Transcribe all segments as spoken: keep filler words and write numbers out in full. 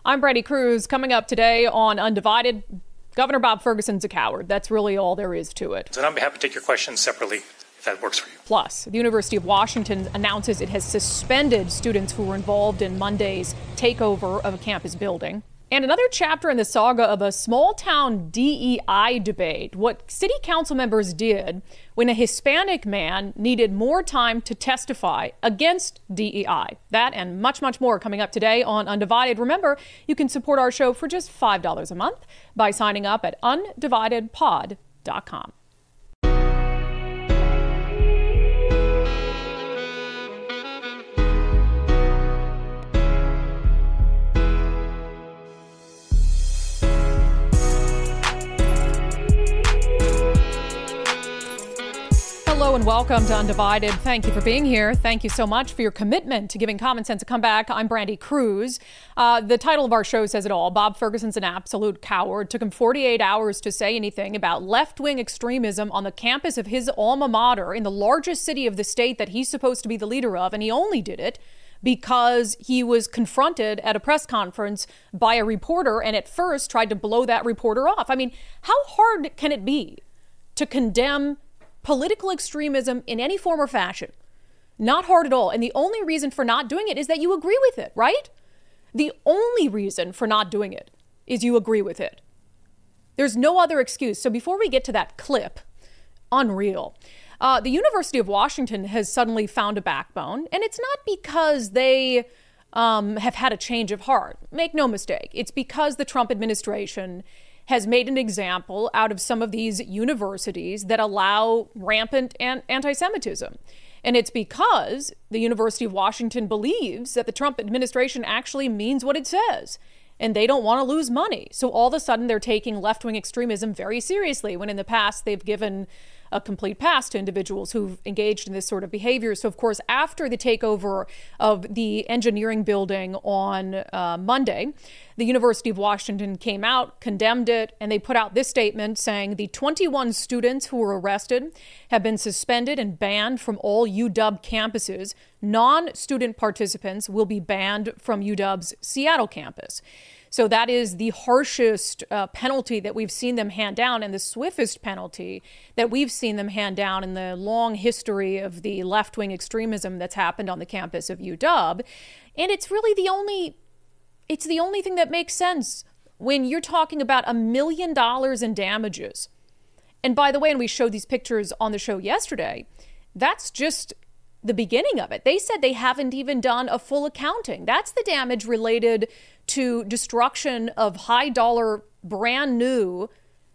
I'm Brandy Cruz. Coming up today on Undivided, Governor Bob Ferguson's a coward. That's really all there is to it. So I'm happy to take your questions separately, if that works for you. Plus, the University of Washington announces it has suspended students who were involved in Monday's takeover of a campus building. And another chapter in the saga of a small-town D E I debate, what city council members did when a Hispanic man needed more time to testify against D E I. That and much, much more coming up today on Undivided. Remember, you can support our show for just five dollars a month by signing up at undivided pod dot com. Hello and welcome to Undivided. Thank you for being here. Thank you so much for your commitment to giving common sense a comeback. I'm Brandy Cruz. Uh, the title of our show says it all. Bob Ferguson's an absolute coward. Took him forty-eight hours to say anything about left-wing extremism on the campus of his alma mater in the largest city of the state that he's supposed to be the leader of. And he only did it because he was confronted at a press conference by a reporter and at first tried to blow that reporter off. I mean, how hard can it be to condemn political extremism in any form or fashion? Not hard at all. And the only reason for not doing it is that you agree with it, right? The only reason for not doing it is you agree with it. There's no other excuse. So before we get to that clip, unreal. Uh, the University of Washington has suddenly found a backbone, and it's not because they um, have had a change of heart. Make no mistake. It's because the Trump administration has made an example out of some of these universities that allow rampant an- anti-Semitism. And it's because the University of Washington believes that the Trump administration actually means what it says, and they don't want to lose money. So all of a sudden they're taking left-wing extremism very seriously, when in the past they've given a complete pass to individuals who've engaged in this sort of behavior. So, of course, after the takeover of the engineering building on uh, Monday, the University of Washington came out, condemned it, and they put out this statement saying the twenty-one students who were arrested have been suspended and banned from all U W campuses. Non-student participants will be banned from U W's Seattle campus. So that is the harshest uh, penalty that we've seen them hand down, and the swiftest penalty that we've seen them hand down in the long history of the left-wing extremism that's happened on the campus of U W. And it's really the only, it's the only thing that makes sense when you're talking about a million dollars in damages. And by the way, and we showed these pictures on the show yesterday, that's just the beginning of it. They said they haven't even done a full accounting. That's the damage related to destruction of high dollar, brand new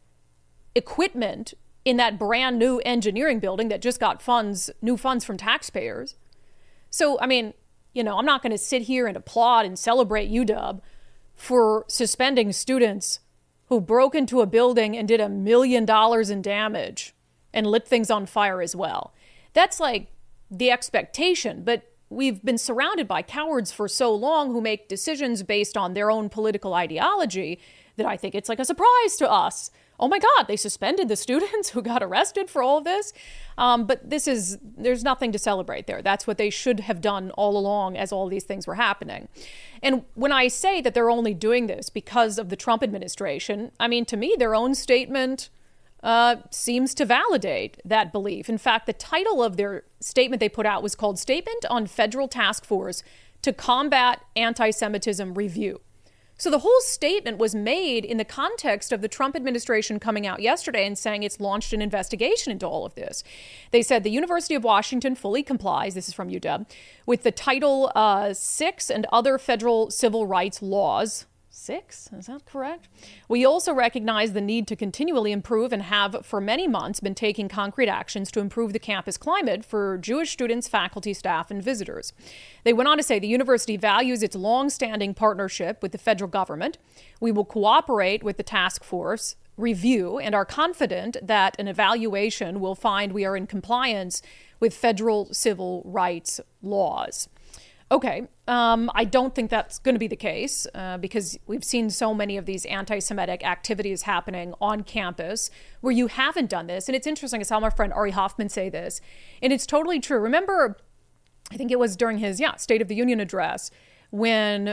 equipment in that brand new engineering building that just got funds, new funds from taxpayers. So, I mean, you know, I'm not going to sit here and applaud and celebrate U W for suspending students who broke into a building and did a million dollars in damage and lit things on fire as well. That's like the expectation, but we've been surrounded by cowards for so long who make decisions based on their own political ideology that I think it's like a surprise to us. Oh my God, they suspended the students who got arrested for all of this. Um, but this is, there's nothing to celebrate there. That's what they should have done all along as all these things were happening. And when I say that they're only doing this because of the Trump administration, I mean, to me, their own statement Uh, seems to validate that belief. In fact, the title of their statement they put out was called Statement on Federal Task Force to Combat Anti-Semitism Review. So the whole statement was made in the context of the Trump administration coming out yesterday and saying it's launched an investigation into all of this. They said the University of Washington fully complies, this is from U W, with the Title uh, six and other federal civil rights laws. Six? Is that correct? We also recognize the need to continually improve and have for many months been taking concrete actions to improve the campus climate for Jewish students, faculty, staff, and visitors. They went on to say the university values its long-standing partnership with the federal government. We will cooperate with the task force review and are confident that an evaluation will find we are in compliance with federal civil rights laws. Okay, um, I don't think that's going to be the case uh, because we've seen so many of these anti-Semitic activities happening on campus where you haven't done this. And it's interesting, I saw my friend Ari Hoffman say this, and it's totally true. Remember, I think it was during his, yeah, State of the Union address, when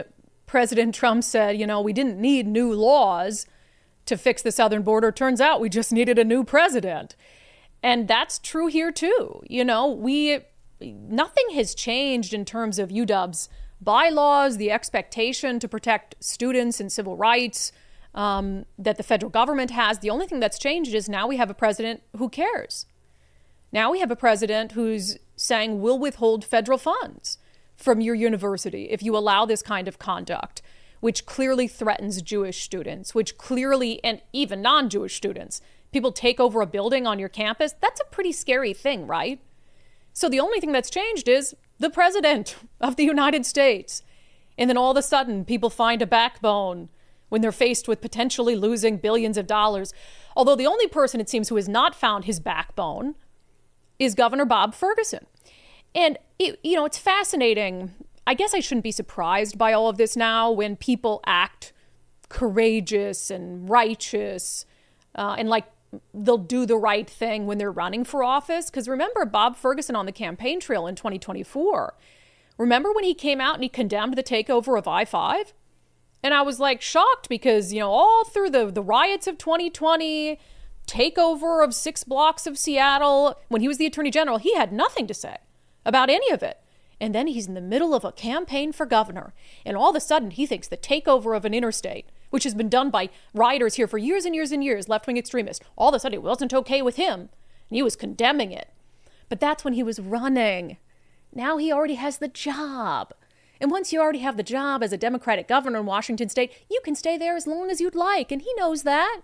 President Trump said, you know, we didn't need new laws to fix the southern border. Turns out we just needed a new president. And that's true here, too. You know, we nothing has changed in terms of U W's bylaws, the expectation to protect students and civil rights um, that the federal government has. The only thing that's changed is now we have a president who cares. Now we have a president who's saying we'll withhold federal funds from your university if you allow this kind of conduct, which clearly threatens Jewish students, which clearly, and even non-Jewish students, people take over a building on your campus. That's a pretty scary thing, right? So the only thing that's changed is the president of the United States. And then all of a sudden, people find a backbone when they're faced with potentially losing billions of dollars. Although the only person, it seems, who has not found his backbone is Governor Bob Ferguson. And, it, you know, it's fascinating. I guess I shouldn't be surprised by all of this now when people act courageous and righteous uh, and like they'll do the right thing when they're running for office. Because remember Bob Ferguson on the campaign trail in twenty twenty-four. Remember when he came out and he condemned the takeover of I five? And I was like shocked because, you know, all through the, the riots of twenty twenty, takeover of six blocks of Seattle, when he was the attorney general, he had nothing to say about any of it. And then he's in the middle of a campaign for governor. And all of a sudden, he thinks the takeover of an interstate, which has been done by rioters here for years and years and years, left-wing extremists, all of a sudden it wasn't okay with him. And he was condemning it. But that's when he was running. Now he already has the job. And once you already have the job as a Democratic governor in Washington state, you can stay there as long as you'd like. And he knows that.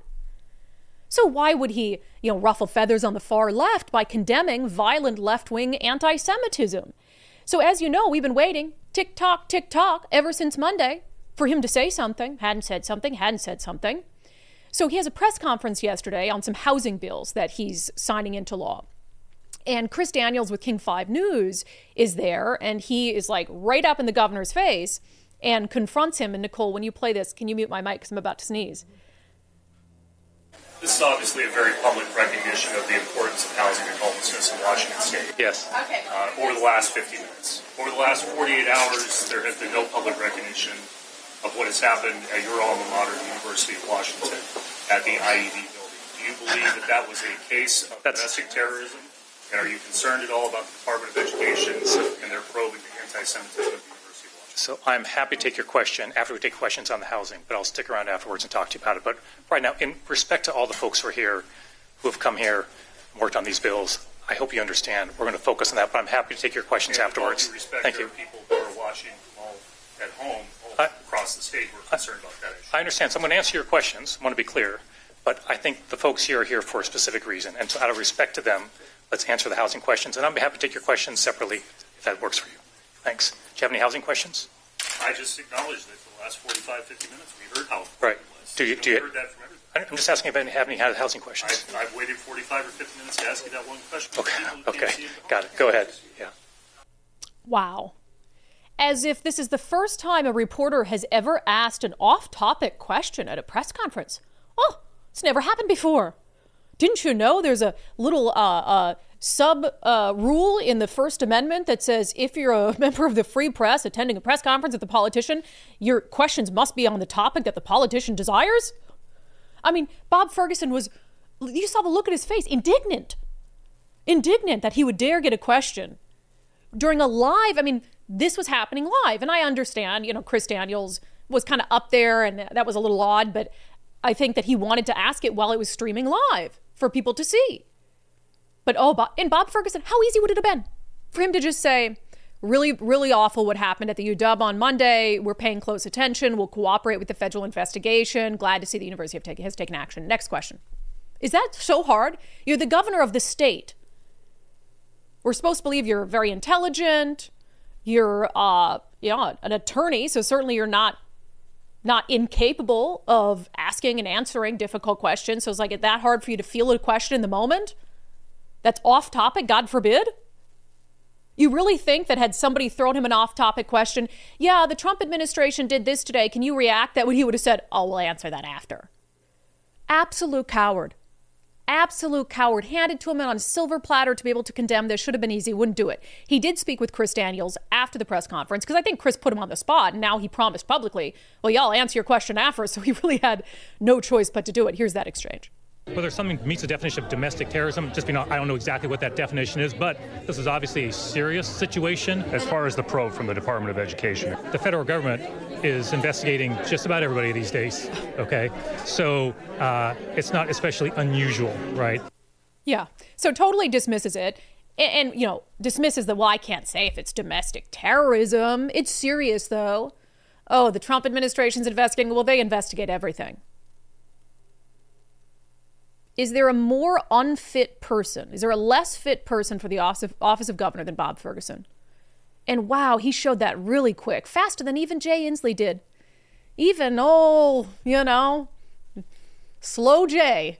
So why would he, you know, ruffle feathers on the far left by condemning violent left-wing anti-Semitism? So as you know, we've been waiting, tick-tock, tick-tock, ever since Monday for him to say something. Hadn't said something, hadn't said something. So he has a press conference yesterday on some housing bills that he's signing into law. And Chris Daniels with King five News is there, and he is like right up in the governor's face and confronts him. And Nicole, when you play this, can you mute my mic because I'm about to sneeze? This is obviously a very public recognition of the importance of housing and homelessness in Washington state. Yes. Okay. Uh, over the last fifty minutes. Over the last forty-eight hours, there has been no public recognition of what has happened at your alma mater, the University of Washington, at the I E D building. Do you believe that that was a case of That's, domestic terrorism? And are you concerned at all about the Department of Education and their probe into anti-Semitism at the University of Washington? So I'm happy to take your question after we take questions on the housing, but I'll stick around afterwards and talk to you about it. But right now, in respect to all the folks who are here, who have come here and worked on these bills, I hope you understand. We're going to focus on that, but I'm happy to take your questions and afterwards. Respect, Thank you. People who are watching all at home all I, across the state who are concerned I, about that issue. I understand. So I'm going to answer your questions. I want to be clear. But I think the folks here are here for a specific reason. And so out of respect to them, let's answer the housing questions. And I'll be happy to take your questions separately if that works for you. Thanks. Do you have any housing questions? I just acknowledged that for the last forty-five, fifty minutes, we heard how right. It was. Do you, do you, heard that from everybody. I'm just asking if you have any housing questions. I've, I've waited forty-five or fifty minutes to ask you that one question. Okay, okay. Got it. Go ahead. Yeah. Wow. As if this is the first time a reporter has ever asked an off-topic question at a press conference. Oh, it's never happened before. Didn't you know there's a little uh, uh, sub uh, rule in the First Amendment that says if you're a member of the free press attending a press conference with a politician, your questions must be on the topic that the politician desires? I mean, Bob Ferguson was, you saw the look at his face, indignant. Indignant that he would dare get a question during a live, I mean, this was happening live. And I understand, you know, Chris Daniels was kind of up there and that was a little odd, but I think that he wanted to ask it while it was streaming live for people to see. But oh, Bob, and Bob Ferguson, how easy would it have been for him to just say, really, really awful what happened at the U W on Monday. We're paying close attention. We'll cooperate with the federal investigation. Glad to see the university have take, has taken action. Next question. Is that so hard? You're the governor of the state. We're supposed to believe you're very intelligent. You're uh, you know, an attorney, so certainly you're not not incapable of asking and answering difficult questions. So it's like, it's that hard for you to feel a question in the moment that's off topic, God forbid? You really think that had somebody thrown him an off topic question, yeah, the Trump administration did this today, can you react? That he would have said, oh, we'll answer that after. Absolute coward. Absolute coward. Handed to him on a silver platter to be able to condemn this. Should have been easy. Wouldn't do it. He did speak with Chris Daniels after the press conference because I think Chris put him on the spot. And now he promised publicly, well, yeah, I'll answer your question after. So he really had no choice but to do it. Here's that exchange. Whether something meets the definition of domestic terrorism, just being, I don't know exactly what that definition is, but this is obviously a serious situation. As far as the probe from the Department of Education, the federal government is investigating just about everybody these days, okay? So uh, it's not especially unusual, right? Yeah, so totally dismisses it. And, and, you know, dismisses the, well, I can't say if it's domestic terrorism. It's serious, though. Oh, the Trump administration's investigating. Well, they investigate everything. Is there a more unfit person? Is there a less fit person for the office of, office of governor than Bob Ferguson? And wow, he showed that really quick, faster than even Jay Inslee did. Even, oh, you know, slow Jay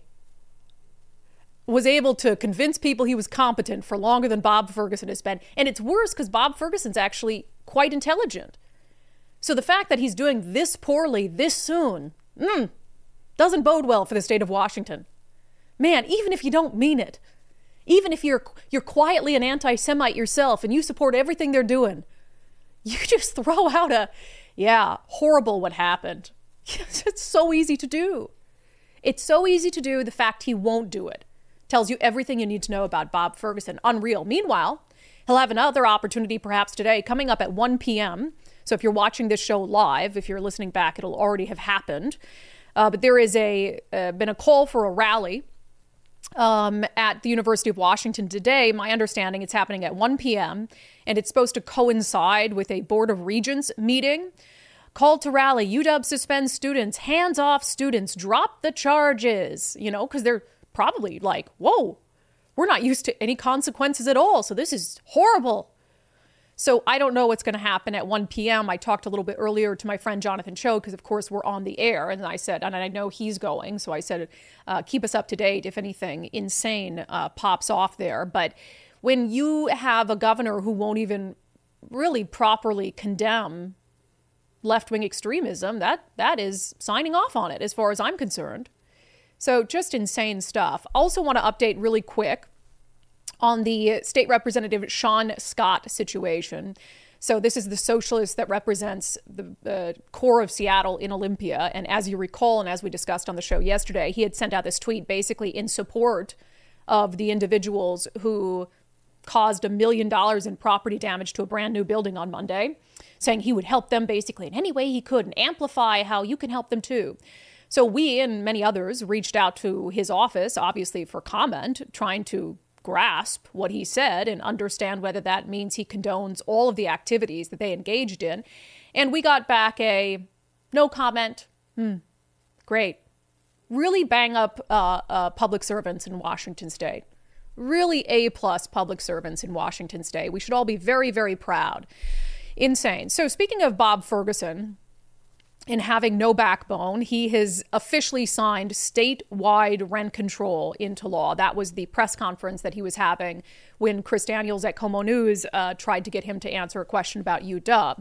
was able to convince people he was competent for longer than Bob Ferguson has been. And it's worse because Bob Ferguson's actually quite intelligent. So the fact that he's doing this poorly this soon mm, doesn't bode well for the state of Washington. Man, even if you don't mean it, even if you're you're quietly an anti-Semite yourself and you support everything they're doing, you just throw out a, yeah, horrible what happened. It's so easy to do. It's so easy to do. The fact he won't do it tells you everything you need to know about Bob Ferguson. Unreal. Meanwhile, he'll have another opportunity perhaps today coming up at one p.m. So if you're watching this show live, if you're listening back, it'll already have happened. Uh, but there is a uh, been a call for a rally Um, at the University of Washington today. My understanding, it's happening at one p.m. and it's supposed to coincide with a Board of Regents meeting. Call to rally, U W suspends students, hands off students, drop the charges, you know, because they're probably like, whoa, we're not used to any consequences at all. So this is horrible. So I don't know what's going to happen at one p.m. I talked a little bit earlier to my friend Jonathan Cho because, of course, we're on the air. And I said, and I know he's going. So I said, uh, keep us up to date if anything insane uh, pops off there. But when you have a governor who won't even really properly condemn left-wing extremism, that that is signing off on it as far as I'm concerned. So just insane stuff. Also want to update really quick on the State Representative Sean Scott situation. So this is the socialist that represents the, the core of Seattle in Olympia. And as you recall, and as we discussed on the show yesterday, he had sent out this tweet basically in support of the individuals who caused a million dollars in property damage to a brand new building on Monday, saying he would help them basically in any way he could and amplify how you can help them too. So we and many others reached out to his office, obviously for comment, trying to grasp what he said and understand whether that means he condones all of the activities that they engaged in. And we got back a no comment. Hmm. Great. Really bang up uh, uh, public servants in Washington State. Really A-plus public servants in Washington State. We should all be very, very proud. Insane. So speaking of Bob Ferguson and having no backbone, he has officially signed statewide rent control into law. That was the press conference that he was having when Chris Daniels at Como News uh, tried to get him to answer a question about U W.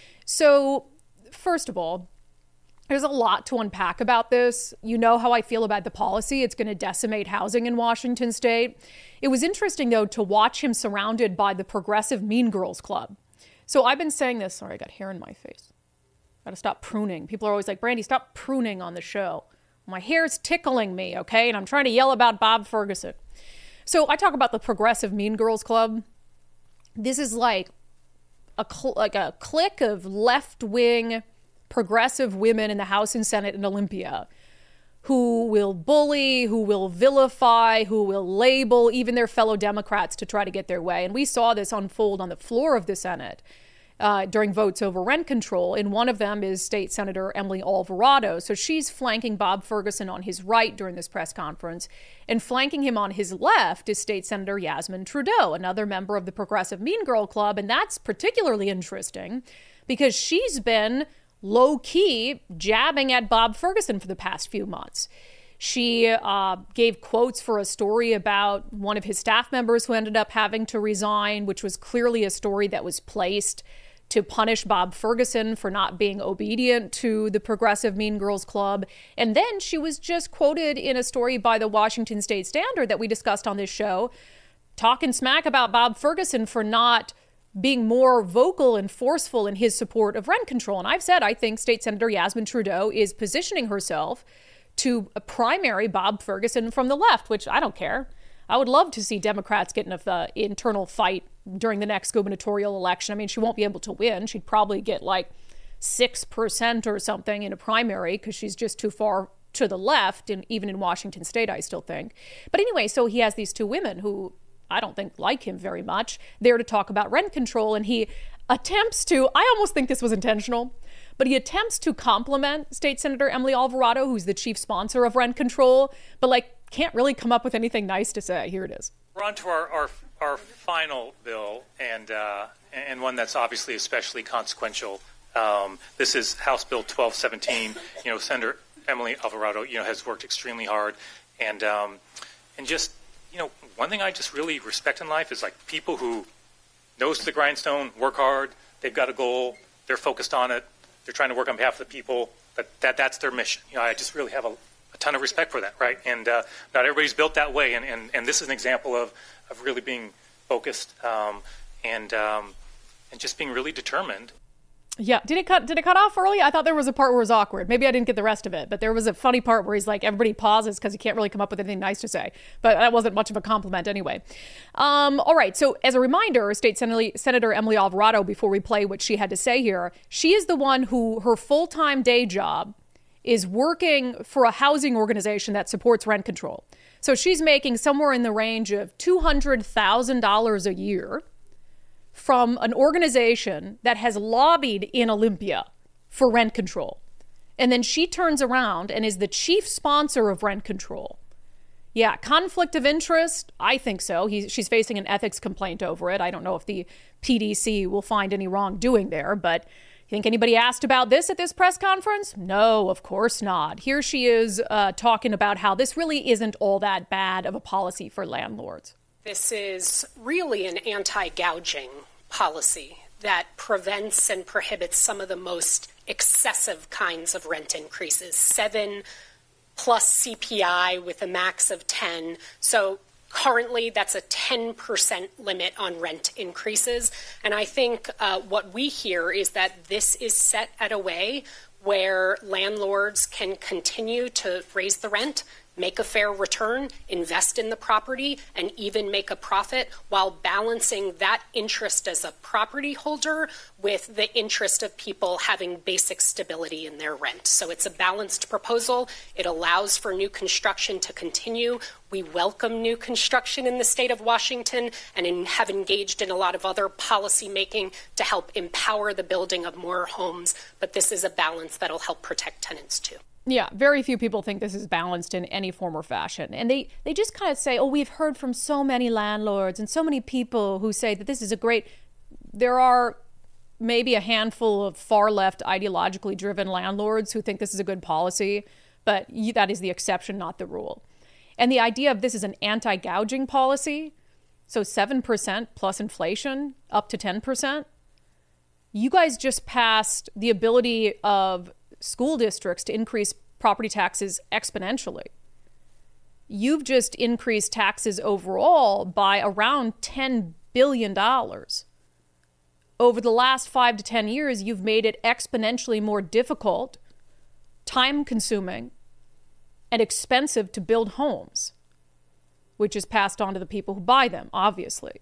So first of all, there's a lot to unpack about this. You know how I feel about the policy. It's going to decimate housing in Washington State. It was interesting, though, to watch him surrounded by the progressive Mean Girls Club. So I've been saying this. Sorry, I got hair in my face. Got to stop pruning. People are always like, Brandy, stop pruning on the show. My hair's tickling me, okay? And I'm trying to yell about Bob Ferguson. So I talk about the progressive Mean Girls Club. This is like a cl- like a clique of left-wing progressive women in the House and Senate in Olympia who will bully, who will vilify, who will label even their fellow Democrats to try to get their way. And we saw this unfold on the floor of the Senate uh, during votes over rent control. And one of them is State Senator Emily Alvarado. So she's flanking Bob Ferguson on his right during this press conference. And flanking him on his left is State Senator Yasmin Trudeau, another member of the Progressive Mean Girl Club. And that's particularly interesting because she's been low-key jabbing at Bob Ferguson for the past few months. She uh, gave quotes for a story about one of his staff members who ended up having to resign, which was clearly a story that was placed to punish Bob Ferguson for not being obedient to the progressive Mean Girls Club. And then she was just quoted in a story by the Washington State Standard that we discussed on this show, talking smack about Bob Ferguson for not being more vocal and forceful in his support of rent control. And I've said I think State Senator Yasmin Trudeau is positioning herself to primary Bob Ferguson from the left, which I don't care. I would love to see Democrats get in an uh, internal fight during the next gubernatorial election. I mean, she won't be able to win. She'd probably get like six percent or something in a primary because she's just too far to the left, and even in Washington State, I still think. But anyway, so he has these two women who I don't think like him very much, there to talk about rent control. And he attempts to, I almost think this was intentional, but he attempts to compliment State Senator Emily Alvarado, who's the chief sponsor of rent control, but like can't really come up with anything nice to say. Here it is. We're on to our, our, our final bill, and, uh, and one that's obviously especially consequential. Um, this is House Bill twelve seventeen. You know, Senator Emily Alvarado, you know, has worked extremely hard. And, um, and just, you know, one thing I just really respect in life is like people who nose to the grindstone, work hard, they've got a goal, they're focused on it, they're trying to work on behalf of the people, but that that's their mission. You know, I just really have a, a ton of respect for that, right? And uh, not everybody's built that way, and, and, and this is an example of, of really being focused um, and um, and just being really determined. Yeah. Did it cut Did it cut off early? I thought there was a part where it was awkward. Maybe I didn't get the rest of it, but there was a funny part where he's like, everybody pauses because he can't really come up with anything nice to say. But that wasn't much of a compliment anyway. Um, all right. So as a reminder, State Sen- Senator Emily Alvarado, before we play what she had to say here, she is the one who her full-time day job is working for a housing organization that supports rent control. So she's making somewhere in the range of two hundred thousand dollars a year from an organization that has lobbied in Olympia for rent control. And then she turns around and is the chief sponsor of rent control. Yeah, conflict of interest? I think so. He, she's facing an ethics complaint over it. I don't know if the P D C will find any wrongdoing there, but you think anybody asked about this at this press conference? No, of course not. Here she is uh, talking about how this really isn't all that bad of a policy for landlords. This is really an anti-gouging policy that prevents and prohibits some of the most excessive kinds of rent increases, seven plus C P I with a max of ten. So currently, that's a ten percent limit on rent increases. And I think uh, what we hear is that this is set at a way where landlords can continue to raise the rent, make a fair return, invest in the property, and even make a profit while balancing that interest as a property holder with the interest of people having basic stability in their rent. So it's a balanced proposal. It allows for new construction to continue. We welcome new construction in the state of Washington and in, have engaged in a lot of other policy making to help empower the building of more homes. But this is a balance that'll help protect tenants too. Yeah, very few people think this is balanced in any form or fashion. And they, they just kind of say, oh, we've heard from so many landlords and so many people who say that this is a great... There are maybe a handful of far-left ideologically driven landlords who think this is a good policy, but that is the exception, not the rule. And the idea of this is an anti-gouging policy, so seven percent plus inflation up to ten percent, you guys just passed the ability of school districts to increase property taxes exponentially. You've just increased taxes overall by around ten billion dollars. Over the last five to ten years, you've made it exponentially more difficult, time-consuming, and expensive to build homes, which is passed on to the people who buy them, obviously.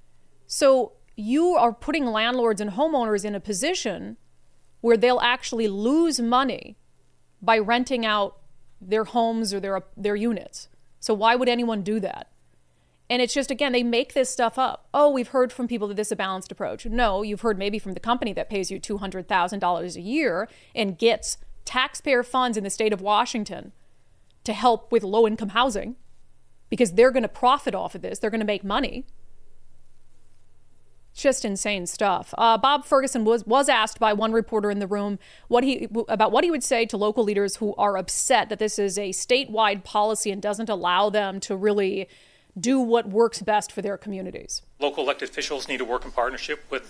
So you are putting landlords and homeowners in a position where they'll actually lose money by renting out their homes or their their units. So why would anyone do that? And it's just, again, they make this stuff up. Oh, we've heard from people that this is a balanced approach. No, you've heard maybe from the company that pays you two hundred thousand dollars a year and gets taxpayer funds in the state of Washington to help with low-income housing because they're going to profit off of this. They're going to make money. Just insane stuff. Uh, Bob Ferguson was was asked by one reporter in the room what he about what he would say to local leaders who are upset that this is a statewide policy and doesn't allow them to really do what works best for their communities. Local elected officials need to work in partnership with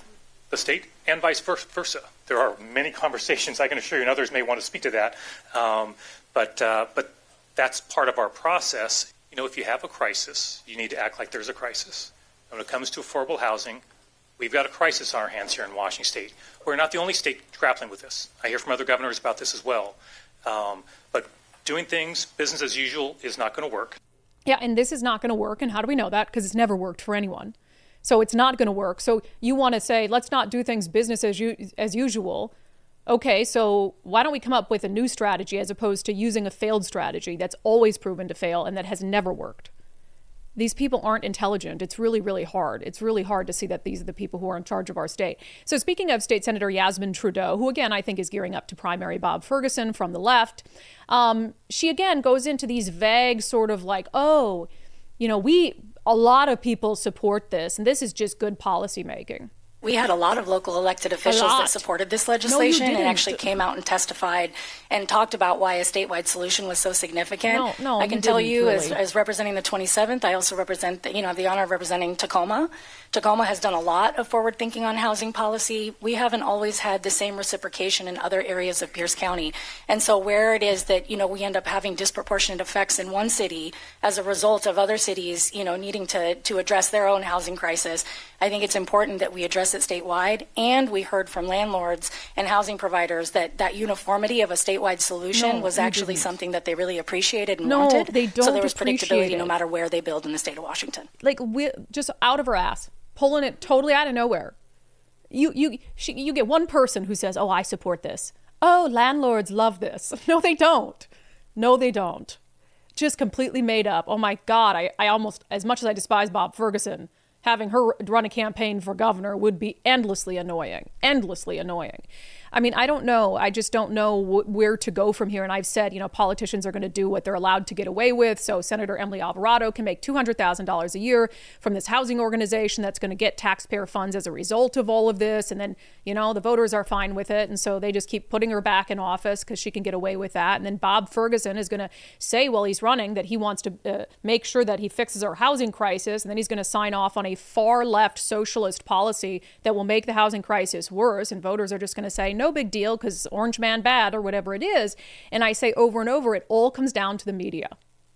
the state and vice versa. There are many conversations, I can assure you, and others may want to speak to that. Um, but uh, but that's part of our process. You know, if you have a crisis, you need to act like there's a crisis. When it comes to affordable housing, we've got a crisis on our hands here in Washington State. We're not the only state grappling with this. I hear from other governors about this as well. Um, but doing things business as usual is not going to work. Yeah, and this is not going to work. And how do we know that? Because it's never worked for anyone. So it's not going to work. So you want to say, let's not do things business as u- as usual. Okay, so why don't we come up with a new strategy as opposed to using a failed strategy that's always proven to fail and that has never worked? These people aren't intelligent. It's really, really hard. It's really hard to see that these are the people who are in charge of our state. So speaking of State Senator Yasmin Trudeau, who again I think is gearing up to primary Bob Ferguson from the left, um, she again goes into these vague sort of like, oh, you know, we, a lot of people support this, and this is just good policy making. We had a lot of local elected officials that supported this legislation no, and actually came out and testified and talked about why a statewide solution was so significant. No, no, I can you tell you, really. as, as representing the twenty-seventh, I also represent, the, you know, have the honor of representing Tacoma. Tacoma has done a lot of forward thinking on housing policy. We haven't always had the same reciprocation in other areas of Pierce County. And so where it is that, you know, we end up having disproportionate effects in one city as a result of other cities, you know, needing to, to address their own housing crisis, I think it's important that we address it statewide. And we heard from landlords and housing providers that that uniformity of a statewide solution no, was actually didn't. something that they really appreciated and no, wanted. They don't so there was predictability predictability no matter where they build in the state of Washington. Like, we just out of her ass, pulling it totally out of nowhere. You you she, you get one person who says, oh, I support this. Oh, landlords love this. No, they don't. No, they don't. Just completely made up. Oh, my God. I, I almost, as much as I despise Bob Ferguson, having her run a campaign for governor would be endlessly annoying, endlessly annoying. I mean, I don't know. I just don't know wh- where to go from here. And I've said, you know, politicians are going to do what they're allowed to get away with. So Senator Emily Alvarado can make two hundred thousand dollars a year from this housing organization that's going to get taxpayer funds as a result of all of this. And then, you know, the voters are fine with it. And so they just keep putting her back in office because she can get away with that. And then Bob Ferguson is going to say while he's running that he wants to uh, make sure that he fixes our housing crisis. And then he's going to sign off on a far left socialist policy that will make the housing crisis worse. And voters are just going to say, no big deal because Orange Man bad or whatever it is. And I say over and over, it all comes down to the media.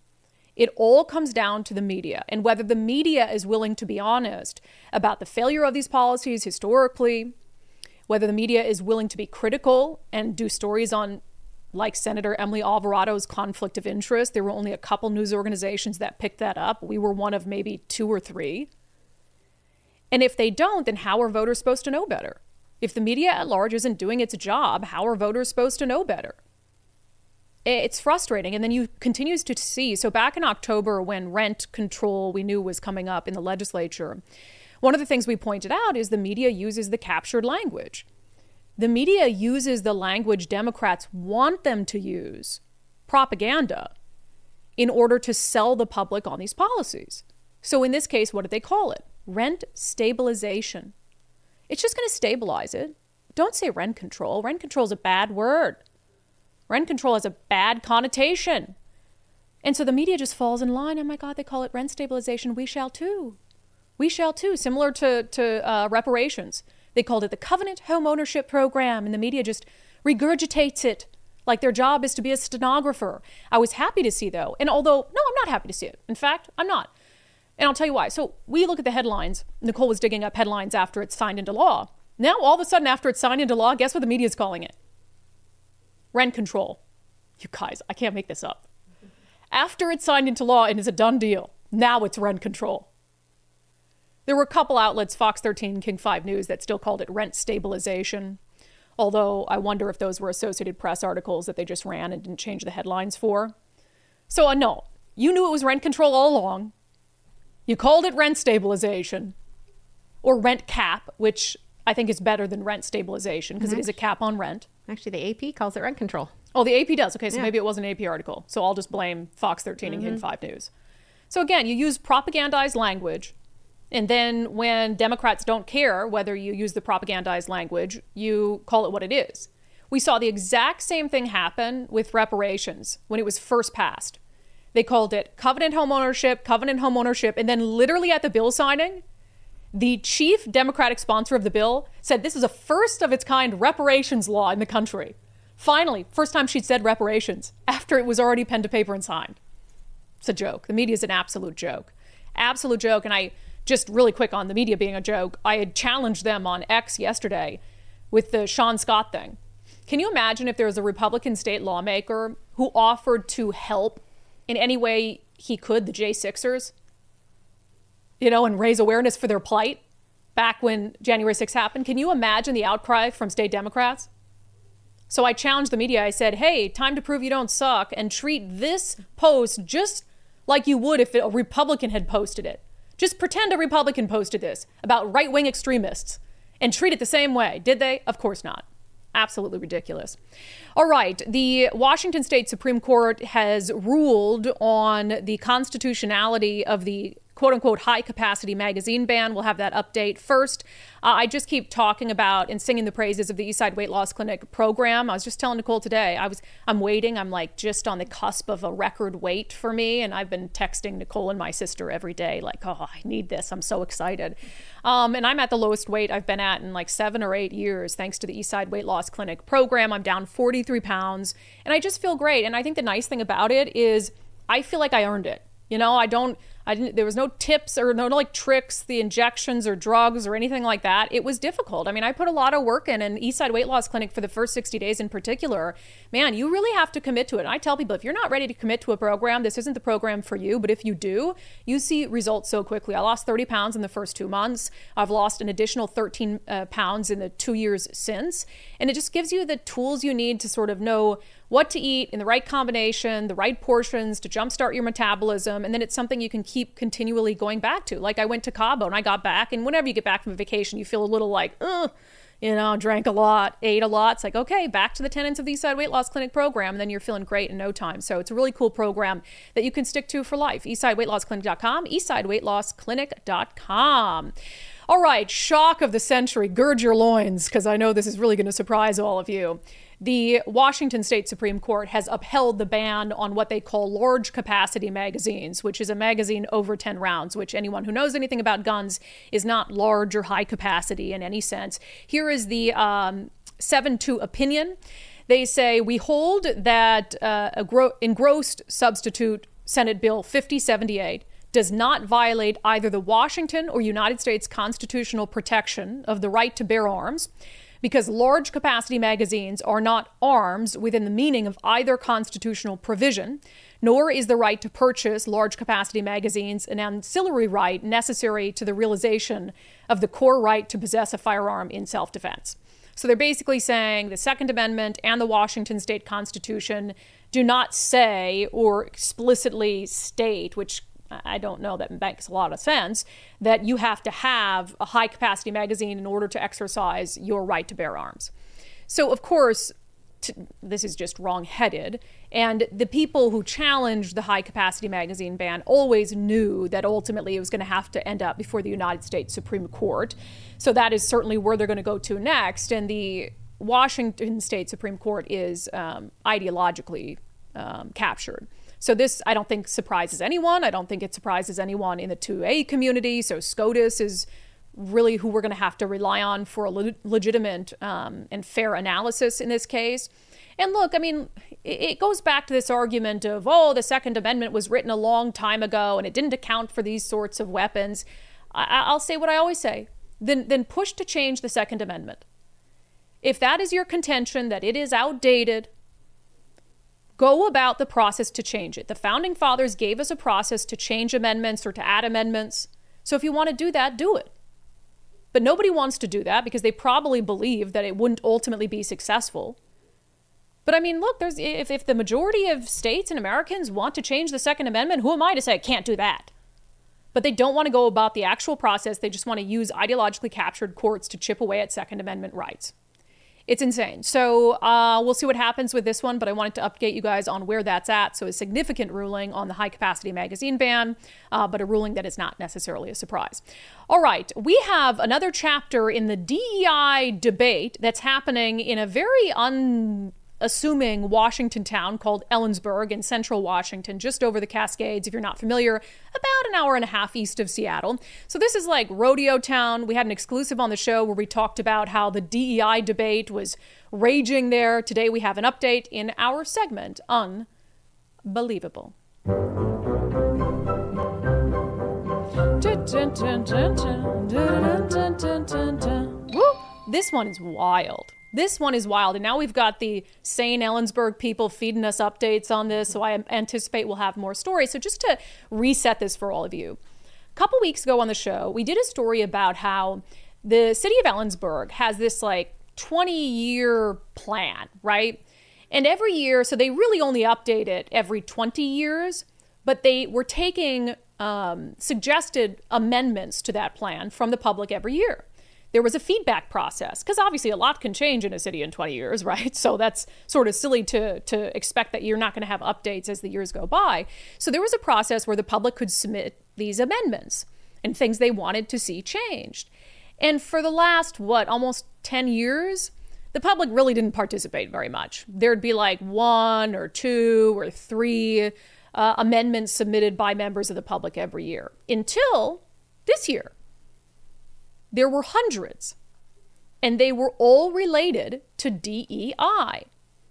It all comes down to the media and whether the media is willing to be honest about the failure of these policies historically, whether the media is willing to be critical and do stories on like Senator Emily Alvarado's conflict of interest. There were only a couple news organizations that picked that up. We were one of maybe two or three. And if they don't, then how are voters supposed to know better? If the media at large isn't doing its job, how are voters supposed to know better? It's frustrating. And then you continue to see, so back in October when rent control we knew was coming up in the legislature, one of the things we pointed out is the media uses the captured language. The media uses the language Democrats want them to use, propaganda, in order to sell the public on these policies. So in this case, what did they call it? Rent stabilization. It's just going to stabilize it. Don't say rent control. Rent control is a bad word. Rent control has a bad connotation. And so the media just falls in line. Oh my God, they call it rent stabilization. We shall too. We shall too. Similar to, to uh, reparations. They called it the Covenant Home Ownership Program, and the media just regurgitates it like their job is to be a stenographer. I was happy to see, though, and although, no, I'm not happy to see it. In fact, I'm not. And I'll tell you why. So we look at the headlines. Nicole was digging up headlines after it's signed into law. Now, all of a sudden, after it's signed into law, guess what the media is calling it? Rent control. You guys, I can't make this up. After it's signed into law and is a done deal, now it's rent control. There were a couple outlets, Fox thirteen, King five News, that still called it rent stabilization. Although I wonder if those were Associated Press articles that they just ran and didn't change the headlines for. So uh, no, you knew it was rent control all along. You called it rent stabilization or rent cap, which I think is better than rent stabilization because mm-hmm. it is a cap on rent. Actually, the A P calls it rent control. Oh, the A P does. Okay, so yeah. maybe it was an A P article. So I'll just blame Fox thirteen mm-hmm. and King five News. So again, you use propagandized language. And then when Democrats don't care whether you use the propagandized language, you call it what it is. We saw the exact same thing happen with reparations when it was first passed. They called it covenant homeownership, covenant homeownership, and then literally at the bill signing, The chief Democratic sponsor of the bill said this is a first of its kind reparations law in the country. Finally, first time she'd said reparations after it was already pen to paper and signed. It's a joke. The media is an absolute joke. Absolute joke. And I just really quick on the media being a joke. I had challenged them on X yesterday with the Sean Scott thing. Can you imagine if there was a Republican state lawmaker who offered to help in any way he could the J sixers, you know, and raise awareness for their plight back when January sixth happened? Can you imagine the outcry from state Democrats? So I challenged the media. I said, hey, time to prove you don't suck and treat this post just like you would if a Republican had posted it. Just pretend a Republican posted this about right-wing extremists and treat it the same way. Did they? Of course not. Absolutely ridiculous. All right. The Washington State Supreme Court has ruled on the constitutionality of the quote-unquote high-capacity magazine ban. We'll have that update first. Uh, I just keep talking about and singing the praises of the Eastside Weight Loss Clinic program. I was just telling Nicole today, I was, I'm waiting. I'm like just on the cusp of a record weight for me. And I've been texting Nicole and my sister every day, like, oh, I need this. I'm so excited. Um, and I'm at the lowest weight I've been at in like seven or eight years, thanks to the Eastside Weight Loss Clinic program. I'm down forty-three pounds and I just feel great. And I think the nice thing about it is I feel like I earned it. You know, I don't, I didn't, there was no tips or no, no like tricks, the injections or drugs or anything like that. It was difficult. I mean, I put a lot of work in, and Eastside Weight Loss Clinic for the first sixty days in particular, man, you really have to commit to it. And I tell people, if you're not ready to commit to a program, this isn't the program for you. But if you do, you see results so quickly. I lost thirty pounds in the first two months. I've lost an additional thirteen uh, pounds in the two years since. And it just gives you the tools you need to sort of know what to eat in the right combination, the right portions to jumpstart your metabolism. And then it's something you can keep continually going back to. Like I went to Cabo and I got back, and whenever you get back from a vacation, you feel a little like, ugh, you know, drank a lot, ate a lot. It's like, okay, back to the tenets of the Eastside Weight Loss Clinic program. And then you're feeling great in no time. So it's a really cool program that you can stick to for life. eastside weight loss clinic dot com, eastside weight loss clinic dot com. All right, shock of the century. Gird your loins, because I know this is really going to surprise all of you. The Washington State Supreme Court has upheld the ban on what they call large capacity magazines, which is a magazine over ten rounds, which anyone who knows anything about guns is not large or high capacity in any sense. Here is the um, seven two opinion. They say, we hold that uh, a gro- engrossed substitute Senate Bill fifty seventy-eight does not violate either the Washington or United States constitutional protection of the right to bear arms, because large capacity magazines are not arms within the meaning of either constitutional provision, nor is the right to purchase large capacity magazines an ancillary right necessary to the realization of the core right to possess a firearm in self-defense. So they're basically saying the Second Amendment and the Washington State Constitution do not say or explicitly state, which I don't know that makes a lot of sense, that you have to have a high capacity magazine in order to exercise your right to bear arms. So, of course, t- this is just wrong-headed. And the people who challenged the high capacity magazine ban always knew that ultimately it was going to have to end up before the United States Supreme Court. So that is certainly where they're going to go to next. And the Washington State Supreme Court is um, ideologically um, captured. So this, I don't think, surprises anyone. I don't think it surprises anyone in the two A community. So SCOTUS is really who we're going to have to rely on for a le- legitimate um, and fair analysis in this case. And look, I mean, it goes back to this argument of, oh, the Second Amendment was written a long time ago and it didn't account for these sorts of weapons. I- I'll say what I always say. Then, then push to change the Second Amendment. If that is your contention, that it is outdated, go about the process to change it. The Founding Fathers gave us a process to change amendments or to add amendments. So if you want to do that, do it. But nobody wants to do that because they probably believe that it wouldn't ultimately be successful. But I mean, look, there's if, if the majority of states and Americans want to change the Second Amendment, who am I to say I can't do that? But they don't want to go about the actual process. They just want to use ideologically captured courts to chip away at Second Amendment rights. It's insane. So uh, we'll see what happens with this one, but I wanted to update you guys on where that's at. So a significant ruling on the high-capacity magazine ban, uh, but a ruling that is not necessarily a surprise. All right, we have another chapter in the D E I debate that's happening in a very un... assuming Washington town called Ellensburg in central Washington, just over the Cascades, if you're not familiar, about an hour and a half east of Seattle. So this is like rodeo town. We had an exclusive on the show where we talked about how the D E I debate was raging there. Today we have an update in our segment, Unbelievable. Woo! This one is wild. This one is wild. And now we've got the sane Ellensburg people feeding us updates on this, so I anticipate we'll have more stories. So just to reset this for all of you, a couple weeks ago on the show, we did a story about how the city of Ellensburg has this like twenty-year plan, right? And every year, so they really only update it every twenty years, but they were taking um, suggested amendments to that plan from the public every year. There was a feedback process, because obviously a lot can change in a city in twenty years, right? So that's sort of silly to, to expect that you're not going to have updates as the years go by. So there was a process where the public could submit these amendments and things they wanted to see changed. And for the last, what, almost ten years, the public really didn't participate very much. There'd be like one or two or three uh, amendments submitted by members of the public every year, until this year. There were hundreds, and they were all related to D E I.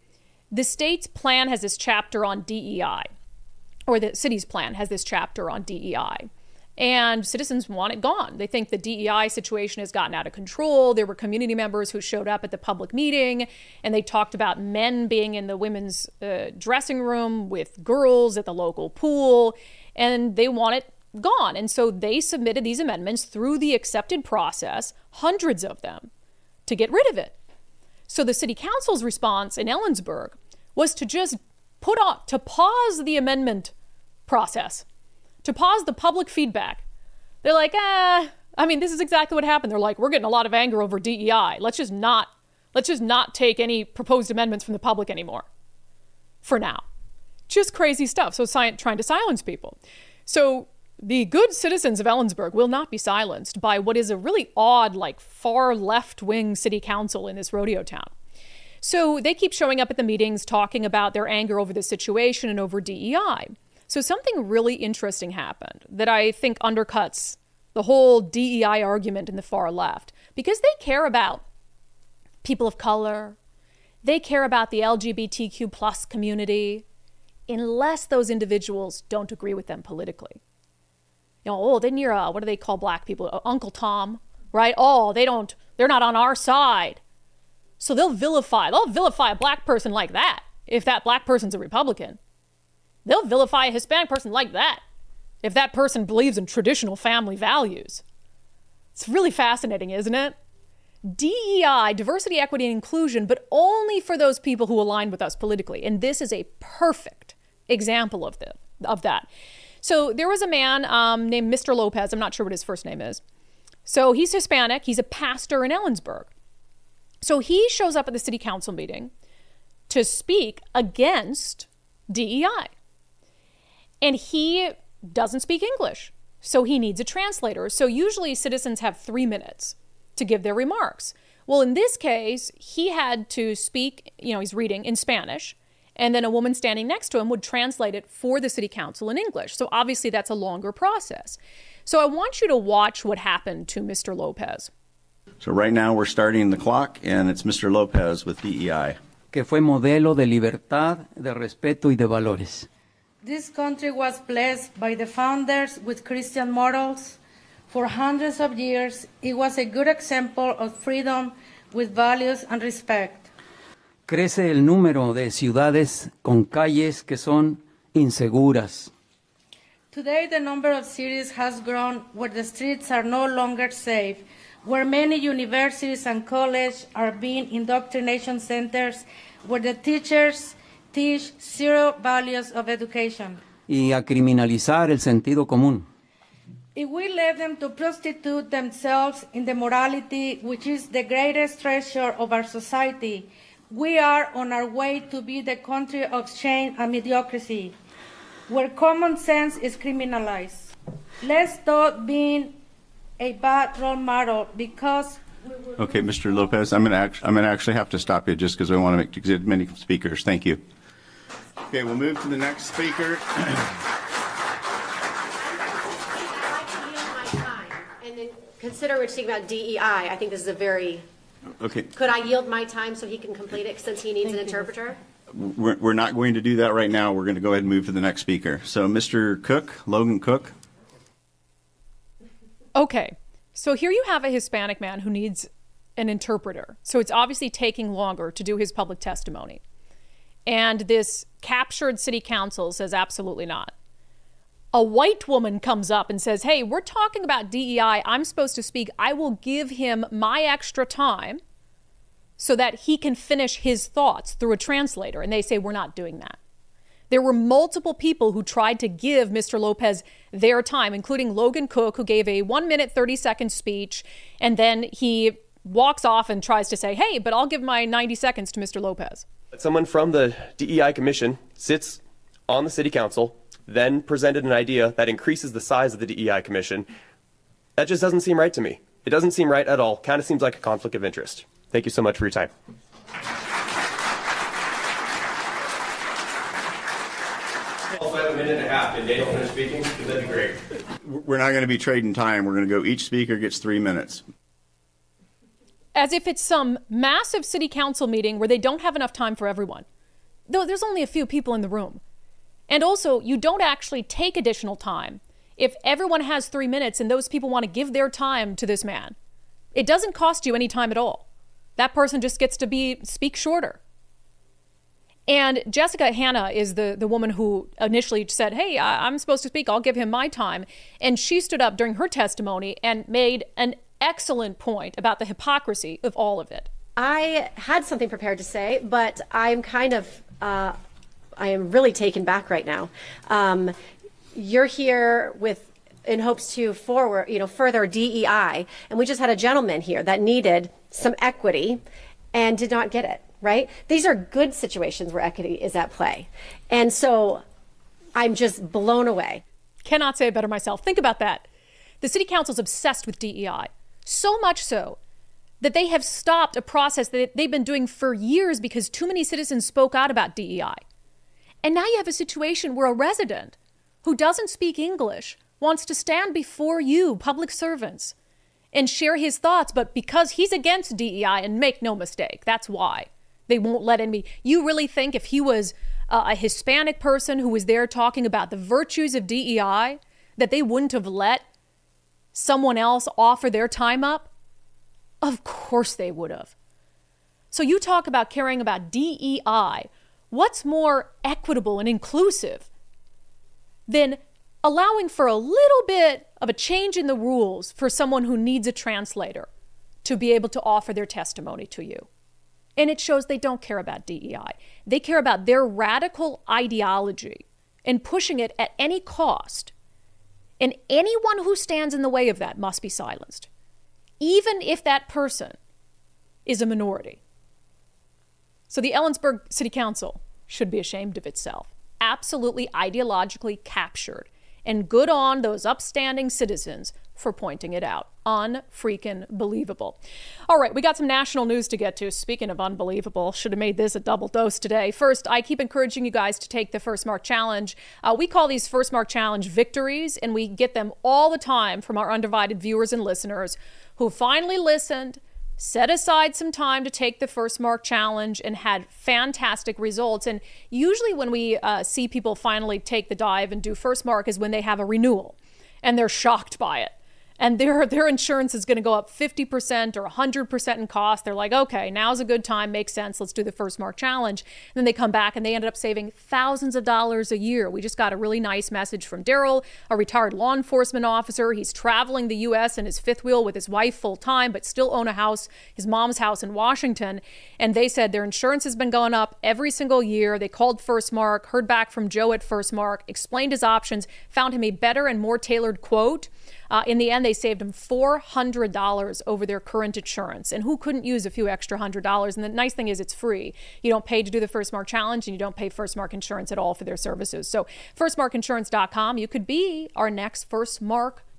The state's plan has this chapter on D E I, or the city's plan has this chapter on D E I, and citizens want it gone. They think the D E I situation has gotten out of control. There were community members who showed up at the public meeting, and they talked about men being in the women's uh, dressing room with girls at the local pool, and they want it gone. And so they submitted these amendments through the accepted process, hundreds of them, to get rid of it. So the city council's response in Ellensburg was to just put on, to pause the amendment process, to pause the public feedback. They're like, ah, I mean, this is exactly what happened. They're like, we're getting a lot of anger over D E I. Let's just not, let's just not take any proposed amendments from the public anymore for now. Just crazy stuff. So si- trying to silence people. So the good citizens of Ellensburg will not be silenced by what is a really odd, like far left-wing city council in this rodeo town. So they keep showing up at the meetings talking about their anger over the situation and over D E I. So something really interesting happened that I think undercuts the whole D E I argument in the far left, because they care about people of color. They care about the L G B T Q plus community, unless those individuals don't agree with them politically. You know, oh, then you're, uh, what do they call black people? Uh, Uncle Tom, right? Oh, they don't, they're not on our side. So they'll vilify, they'll vilify a black person like that if that black person's a Republican. They'll vilify a Hispanic person like that if that person believes in traditional family values. It's really fascinating, isn't it? D E I, diversity, equity, and inclusion, but only for those people who align with us politically. And this is a perfect example of, the, of that. So there was a man um, named Mister Lopez. I'm not sure what his first name is. So he's Hispanic. He's a pastor in Ellensburg. So he shows up at the city council meeting to speak against D E I. And he doesn't speak English. So he needs a translator. So usually citizens have three minutes to give their remarks. Well, in this case, he had to speak, you know, he's reading in Spanish. And then a woman standing next to him would translate it for the city council in English. So obviously that's a longer process. So I want you to watch what happened to Mister Lopez. So right now we're starting the clock, and it's Mister Lopez with D E I. Que fue modelo de libertad, de respeto y de valores. This country was blessed by the founders with Christian morals. For hundreds of years, it was a good example of freedom with values and respect. Crece el número de ciudades con calles que son inseguras. Today, the number of cities has grown where the streets are no longer safe, where many universities and colleges are being indoctrination centers, where the teachers teach zero values of education. Y a criminalizar el sentido común. If we let them to prostitute themselves in the morality which is the greatest treasure of our society, we are on our way to be the country of shame and mediocrity, where common sense is criminalized. Let's stop being a bad role model, because Okay, Mister Lopez, I'm going to act- I'm going to actually have to stop you just because I want to make as many speakers. Thank you. Okay, we'll move to the next speaker. And then consider we're speaking about D E I. I think this is a very. Okay. Could I yield my time so he can complete it since he needs Thank an interpreter? We're, we're not going to do that right now. We're going to go ahead and move to the next speaker. So, Mister Cook, Logan Cook. Okay, so here you have a Hispanic man who needs an interpreter. So it's obviously taking longer to do his public testimony. And this captured city council says absolutely not. A white woman comes up and says, hey, we're talking about D E I. I'm supposed to speak. I will give him my extra time so that he can finish his thoughts through a translator. And they say, we're not doing that. There were multiple people who tried to give Mister Lopez their time, including Logan Cook, who gave a one minute, thirty second speech. And then he walks off and tries to say, hey, but I'll give my ninety seconds to Mister Lopez. Someone from the D E I Commission sits on the city council, then presented an idea that increases the size of the D E I Commission. That just doesn't seem right to me. It doesn't seem right at all. Kind of seems like a conflict of interest. Thank you so much for your time. Also, I have a minute and a half. Can Daniel finish speaking? Because that'd be great. We're not going to be trading time. We're going to go, each speaker gets three minutes. As if it's some massive city council meeting where they don't have enough time for everyone. Though there's only a few people in the room. And also, you don't actually take additional time if everyone has three minutes and those people want to give their time to this man. It doesn't cost you any time at all. That person just gets to be speak shorter. And Jessica Hanna is the, the woman who initially said, hey, I, I'm supposed to speak. I'll give him my time. And she stood up during her testimony and made an excellent point about the hypocrisy of all of it. I had something prepared to say, but I'm kind of, uh, I am really taken back right now. Um, you're here with, in hopes to forward, you know, further D E I, and we just had a gentleman here that needed some equity and did not get it, right? These are good situations where equity is at play. And so I'm just blown away. Cannot say it better myself. Think about that. The city council is obsessed with D E I. So much so that they have stopped a process that they've been doing for years because too many citizens spoke out about D E I. And now you have a situation where a resident who doesn't speak English wants to stand before you, public servants, and share his thoughts. But because he's against D E I, and make no mistake, that's why they won't let him be. You really think if he was uh, a Hispanic person who was there talking about the virtues of D E I, that they wouldn't have let someone else offer their time up? Of course they would have. So you talk about caring about D E I. What's more equitable and inclusive than allowing for a little bit of a change in the rules for someone who needs a translator to be able to offer their testimony to you? And it shows they don't care about D E I. They care about their radical ideology and pushing it at any cost. And anyone who stands in the way of that must be silenced, even if that person is a minority. So the Ellensburg City Council should be ashamed of itself. Absolutely ideologically captured. And good on those upstanding citizens for pointing it out. Unfreaking believable. All right, we got some national news to get to. Speaking of unbelievable, should have made this a double dose today. First, I keep encouraging you guys to take the First Mark Challenge. Uh, we call these First Mark Challenge victories, and we get them all the time from our undivided viewers and listeners who finally listened, set aside some time to take the First Mark Challenge, and had fantastic results. And usually when we uh, see people finally take the dive and do First Mark is when they have a renewal and they're shocked by it. And their their insurance is going to go up fifty percent or one hundred percent in cost. They're like, okay, now's a good time. Makes sense. Let's do the First Mark Challenge. And then they come back and they ended up saving thousands of dollars a year. We just got a really nice message from Daryl, a retired law enforcement officer. He's traveling the U S in his fifth wheel with his wife full time, but still own a house, his mom's house in Washington. And they said their insurance has been going up every single year. They called First Mark, heard back from Joe at First Mark, explained his options, found him a better and more tailored quote. Uh, in the end, they saved them four hundred dollars over their current insurance. And who couldn't use a few extra hundred dollars? And the nice thing is it's free. You don't pay to do the First Mark Challenge, and you don't pay First Mark Insurance at all for their services. So first mark insurance dot com, you could be our next First Mark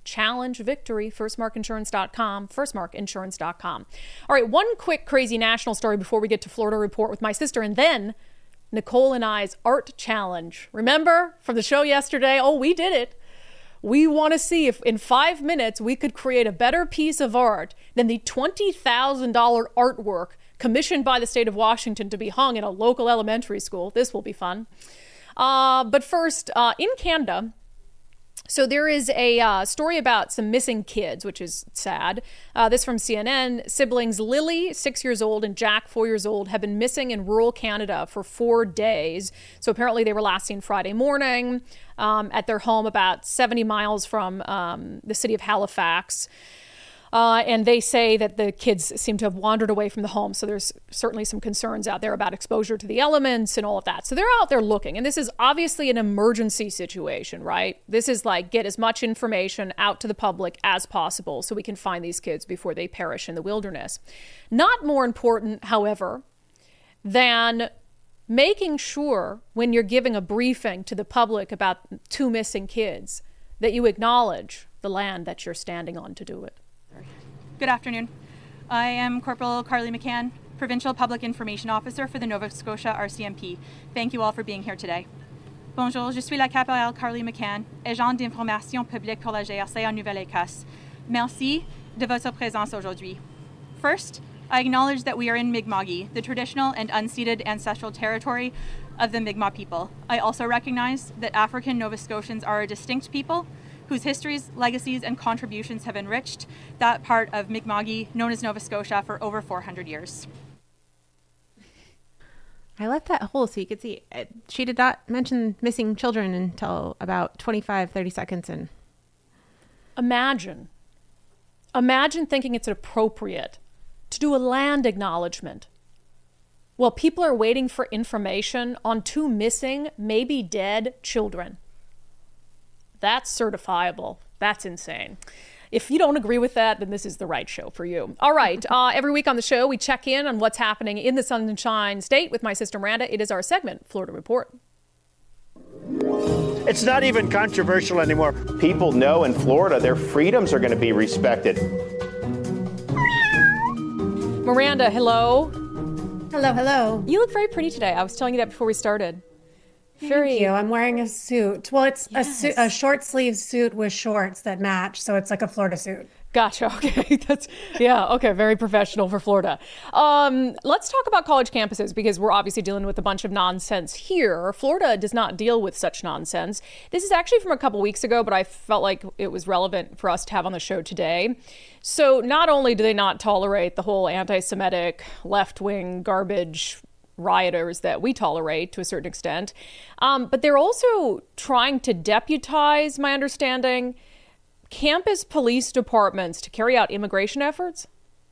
Challenge victory. first mark insurance dot com. first mark insurance dot com. All right, one quick crazy national story before we get to Florida Report with my sister, and then Nicole and I's art challenge. Remember from the show yesterday? Oh, we did it. We want to see if in five minutes we could create a better piece of art than the twenty thousand dollars artwork commissioned by the state of Washington to be hung in a local elementary school. This will be fun. Uh, but first, uh, in Canada, so there is a uh, story about some missing kids, which is sad. Uh, this from C N N. Siblings Lily, six years old, and Jack, four years old, have been missing in rural Canada for four days. So apparently they were last seen Friday morning um, at their home about seventy miles from um, the city of Halifax. Uh, and they say that the kids seem to have wandered away from the home. So there's certainly some concerns out there about exposure to the elements and all of that. So they're out there looking. And this is obviously an emergency situation, right? This is like get as much information out to the public as possible so we can find these kids before they perish in the wilderness. Not more important, however, than making sure when you're giving a briefing to the public about two missing kids that you acknowledge the land that you're standing on to do it. Good afternoon. I am Corporal Carly McCann, Provincial Public Information Officer for the Nova Scotia R C M P. Thank you all for being here today. Bonjour, je suis la Caporale Carly McCann, agent d'information publique pour la G R C en Nouvelle-Écosse. Merci de votre présence aujourd'hui. First, I acknowledge that we are in Mi'kma'ki, the traditional and unceded ancestral territory of the Mi'kmaq people. I also recognize that African Nova Scotians are a distinct people whose histories, legacies, and contributions have enriched that part of Mi'kma'ki known as Nova Scotia for over four hundred years. I left that whole so you could see. She did not mention missing children until about twenty-five, thirty seconds in. Imagine. Imagine thinking it's appropriate to do a land acknowledgement while people are waiting for information on two missing, maybe dead children. That's certifiable. That's insane. If you don't agree with that, then this is the right show for you. All right. Uh, every week on the show, we check in on what's happening in the Sunshine State with my sister Miranda. It is our segment, Florida Report. It's not even controversial anymore. People know in Florida their freedoms are going to be respected. Miranda, hello. Hello, hello. You look very pretty today. I was telling you that before we started. Very. Thank you. I'm wearing a suit. Well, it's yes. a, su- a short sleeve suit with shorts that match, so it's like a Florida suit. Gotcha. Okay, that's yeah. Okay, very professional for Florida. Um, let's talk about college campuses because we're obviously dealing with a bunch of nonsense here. Florida does not deal with such nonsense. This is actually from a couple weeks ago, but I felt like it was relevant for us to have on the show today. So not only do they not tolerate the whole anti-Semitic left-wing garbage rioters that we tolerate to a certain extent, um, but they're also trying to deputize, my understanding, campus police departments to carry out immigration efforts?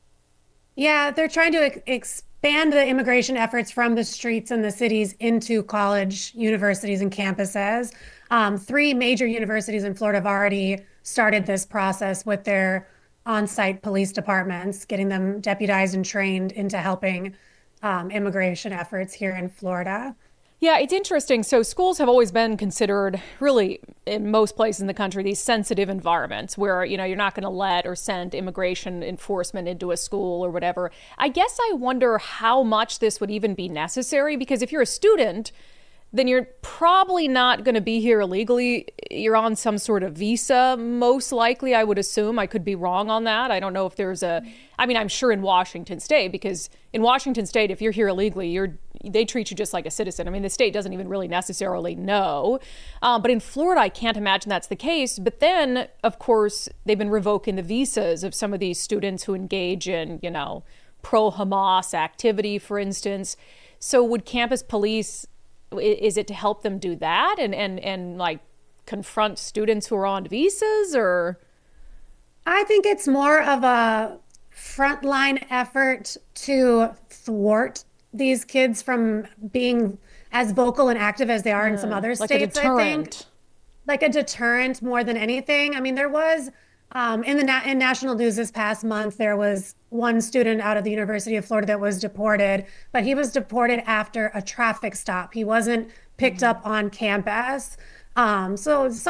Yeah, they're trying to ex- expand the immigration efforts from the streets and the cities into college, universities, and campuses. Um, three major universities in Florida have already started this process with their on-site police departments, getting them deputized and trained into helping Um, immigration efforts here in Florida. Yeah, it's interesting. So schools have always been considered, really, in most places in the country, these sensitive environments where, you know, you're not going to let or send immigration enforcement into a school or whatever. I guess I wonder how much this would even be necessary, because if you're a student, then you're probably not going to be here illegally. You're on some sort of visa, most likely, I would assume. I could be wrong on that. I don't know if there's a, I mean, I'm sure in Washington State, because in Washington State, if you're here illegally, you're they treat you just like a citizen. I mean, the state doesn't even really necessarily know. Um, but in Florida, I can't imagine that's the case. But then, of course, they've been revoking the visas of some of these students who engage in, you know, pro-Hamas activity, for instance. So would campus police, is it to help them do that and, and, and like confront students who are on visas, or? I think it's more of a frontline effort to thwart these kids from being as vocal and active as they are yeah, in some other like states, a I think. Like a deterrent more than anything. I mean, there was, um, in the na- in national news this past month, there was one student out of the University of Florida that was deported, but he was deported after a traffic stop. He wasn't picked mm-hmm. up on campus. Um, so some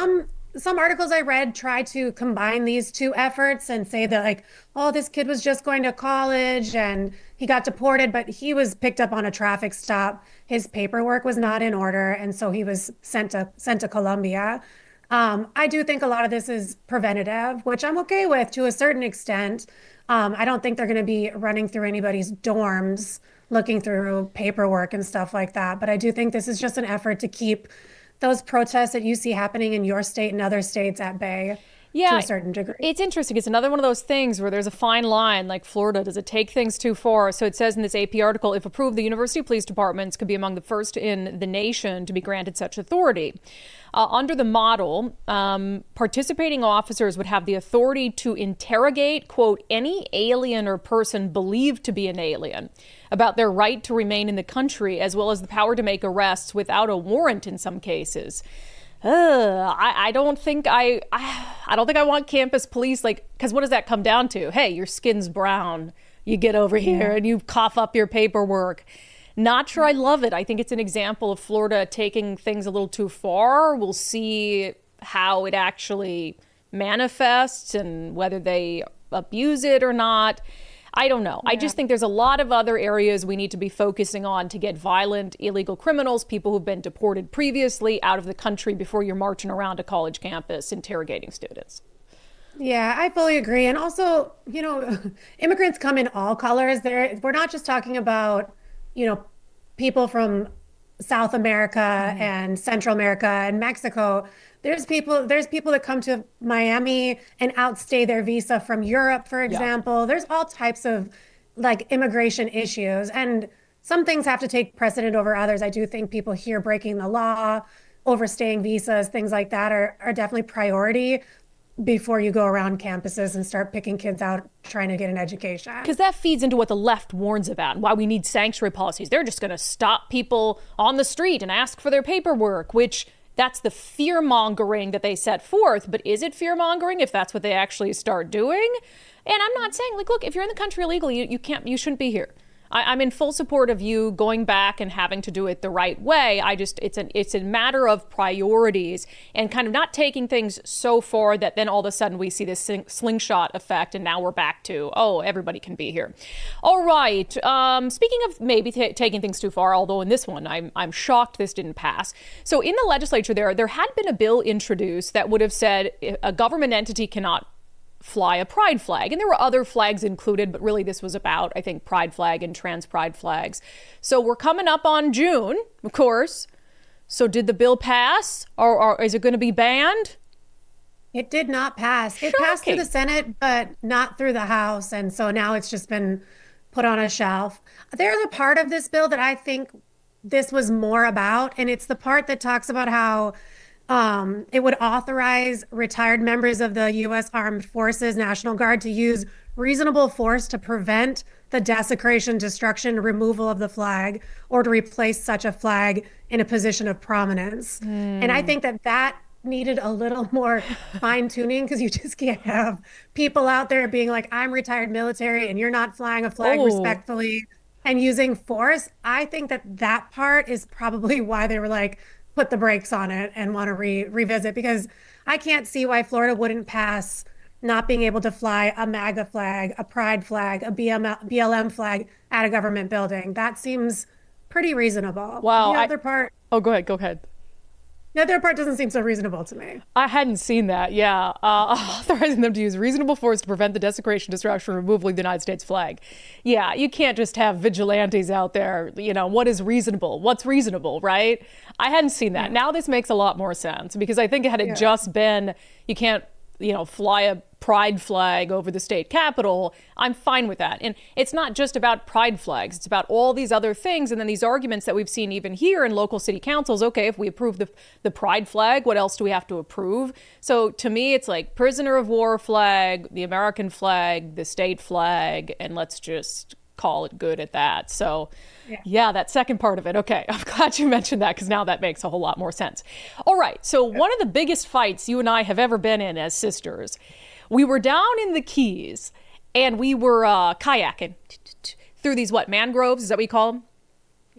some articles I read try to combine these two efforts and say that, like, oh, this kid was just going to college and he got deported, but he was picked up on a traffic stop. His paperwork was not in order, and so he was sent to sent to Colombia. Um, I do think a lot of this is preventative, which I'm okay with to a certain extent. Um, I don't think they're going to be running through anybody's dorms, looking through paperwork and stuff like that. But I do think this is just an effort to keep those protests that you see happening in your state and other states at bay. Yeah, to a certain degree. It's interesting. It's another one of those things where there's a fine line, like Florida. Does it take things too far? So it says in this A P article, if approved, the university police departments could be among the first in the nation to be granted such authority. Uh, under the model, um, participating officers would have the authority to interrogate, quote, any alien or person believed to be an alien about their right to remain in the country, as well as the power to make arrests without a warrant in some cases. Uh, I, I don't think I, I I don't think I want campus police, like, because what does that come down to? Hey, your skin's brown. You get over here Yeah. and you cough up your paperwork. Not sure I love it. I think it's an example of Florida taking things a little too far. We'll see how it actually manifests and whether they abuse it or not. I don't know. I just think there's a lot of other areas we need to be focusing on to get violent, illegal criminals, people who've been deported previously, out of the country before you're marching around a college campus interrogating students. Yeah, I fully agree. And also, you know, immigrants come in all colors. There, we're not just talking about, you know, people from South America Mm-hmm. and Central America and Mexico. There's people, there's people that come to Miami and outstay their visa from Europe, for example. There's all types of like immigration issues, and some things have to take precedent over others. I do think people here breaking the law, overstaying visas, things like that are, are definitely priority before you go around campuses and start picking kids out trying to get an education. Because that feeds into what the left warns about and why we need sanctuary policies. They're just going to stop people on the street and ask for their paperwork, which that's the fear mongering that they set forth. But is it fear mongering if that's what they actually start doing? And I'm not saying, like, look, if you're in the country illegally, you, you can't, you shouldn't be here. I, I'm in full support of you going back and having to do it the right way. I just, it's an, it's a matter of priorities and kind of not taking things so far that then all of a sudden we see this sling, slingshot effect and now we're back to, oh, everybody can be here. All right. Um, speaking of maybe t- taking things too far, although in this one, I'm, I'm shocked this didn't pass. So in the legislature there, there had been a bill introduced that would have said a government entity cannot fly a pride flag. And there were other flags included, but really this was about, I think, pride flag and trans pride flags. So we're coming up on June, of course. So did the bill pass, or, or is it going to be banned? It did not pass. It passed through the Senate, but not through the House. And so now it's just been put on a shelf. There's a part of this bill that I think this was more about, and it's the part that talks about how Um, it would authorize retired members of the U S Armed Forces, National Guard, to use reasonable force to prevent the desecration, destruction, removal of the flag, or to replace such a flag in a position of prominence. Mm. And I think that that needed a little more fine tuning, because you just can't have people out there being like, I'm retired military and you're not flying a flag Oh. respectfully and using force. I think that that part is probably why they were like, put the brakes on it and want to re- revisit, because I can't see why Florida wouldn't pass not being able to fly a MAGA flag, a pride flag, a B M L, B L M flag at a government building. That seems pretty reasonable. Wow. The I- other part, Oh, go ahead. Go ahead. the other part doesn't seem so reasonable to me. I hadn't seen that. Yeah. Uh, authorizing them to use reasonable force to prevent the desecration, destruction, and removal of the United States flag. Yeah. You can't just have vigilantes out there. You know, what is reasonable? What's reasonable, right? I hadn't seen that. Now this makes a lot more sense, because I think had it Yeah. just been, you can't, you know, fly a pride flag over the state capitol, I'm fine with that. And it's not just about pride flags. It's about all these other things. And then these arguments that we've seen even here in local city councils. Okay, if we approve the, the pride flag, what else do we have to approve? So to me, it's like prisoner of war flag, the American flag, the state flag, and let's just call it good at that. So yeah, yeah that second part of it. Okay, I'm glad you mentioned that, because now that makes a whole lot more sense. All right, so one of the biggest fights you and I have ever been in as sisters, we were down in the Keys and we were uh, kayaking through these, what, mangroves? Is that what you call them?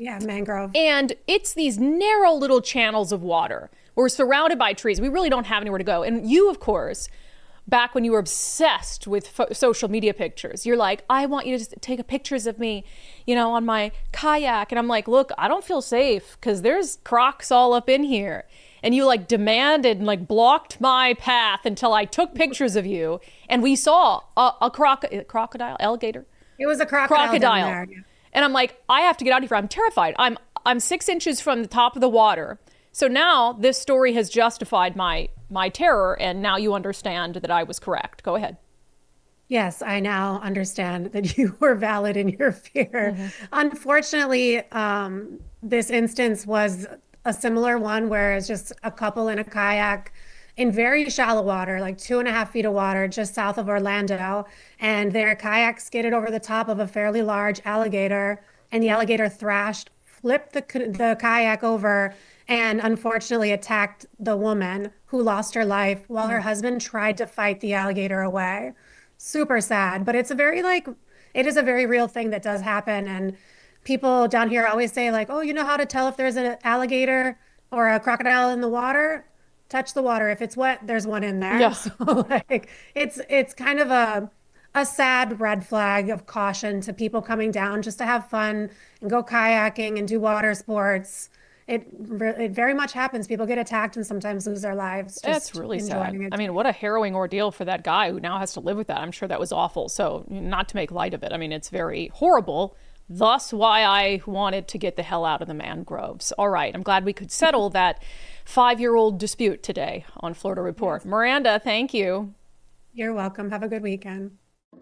Yeah, mangrove. And it's these narrow little channels of water. We're surrounded by trees. We really don't have anywhere to go. And you, of course, back when you were obsessed with fo- social media pictures, you're like, I want you to just take pictures of me, you know, on my kayak. And I'm like, look, I don't feel safe because there's crocs all up in here. And you like demanded and like blocked my path until I took pictures of you. And we saw a, a croc- crocodile, alligator. It was a crocodile. Crocodile. Down there. And I'm like, I have to get out of here. I'm terrified. I'm I'm six inches from the top of the water. So now this story has justified my my terror, and now you understand that I was correct. Go ahead. Yes, I now understand that you were valid in your fear. Mm-hmm. Unfortunately, um, this instance was a similar one where it's just a couple in a kayak in very shallow water, like two and a half feet of water just south of Orlando. And their kayak skidded over the top of a fairly large alligator, and the alligator thrashed, flipped the, the kayak over, and unfortunately attacked the woman, who lost her life while her husband tried to fight the alligator away. Super sad, but it's a very like, it is a very real thing that does happen. And people down here always say like, oh, you know how to tell if there's an alligator or a crocodile in the water? Touch the water. If it's wet, there's one in there. Yeah. So like, it's it's kind of a a sad red flag of caution to people coming down just to have fun and go kayaking and do water sports. It it very much happens. People get attacked and sometimes lose their lives. That's really sad. I mean, what a harrowing ordeal for that guy who now has to live with that. I'm sure that was awful. So not to make light of it. I mean, it's very horrible. Thus why I wanted to get the hell out of the mangroves. All right. I'm glad we could settle that five-year-old dispute today on Florida Report. Yes. Miranda, thank you. You're welcome. Have a good weekend.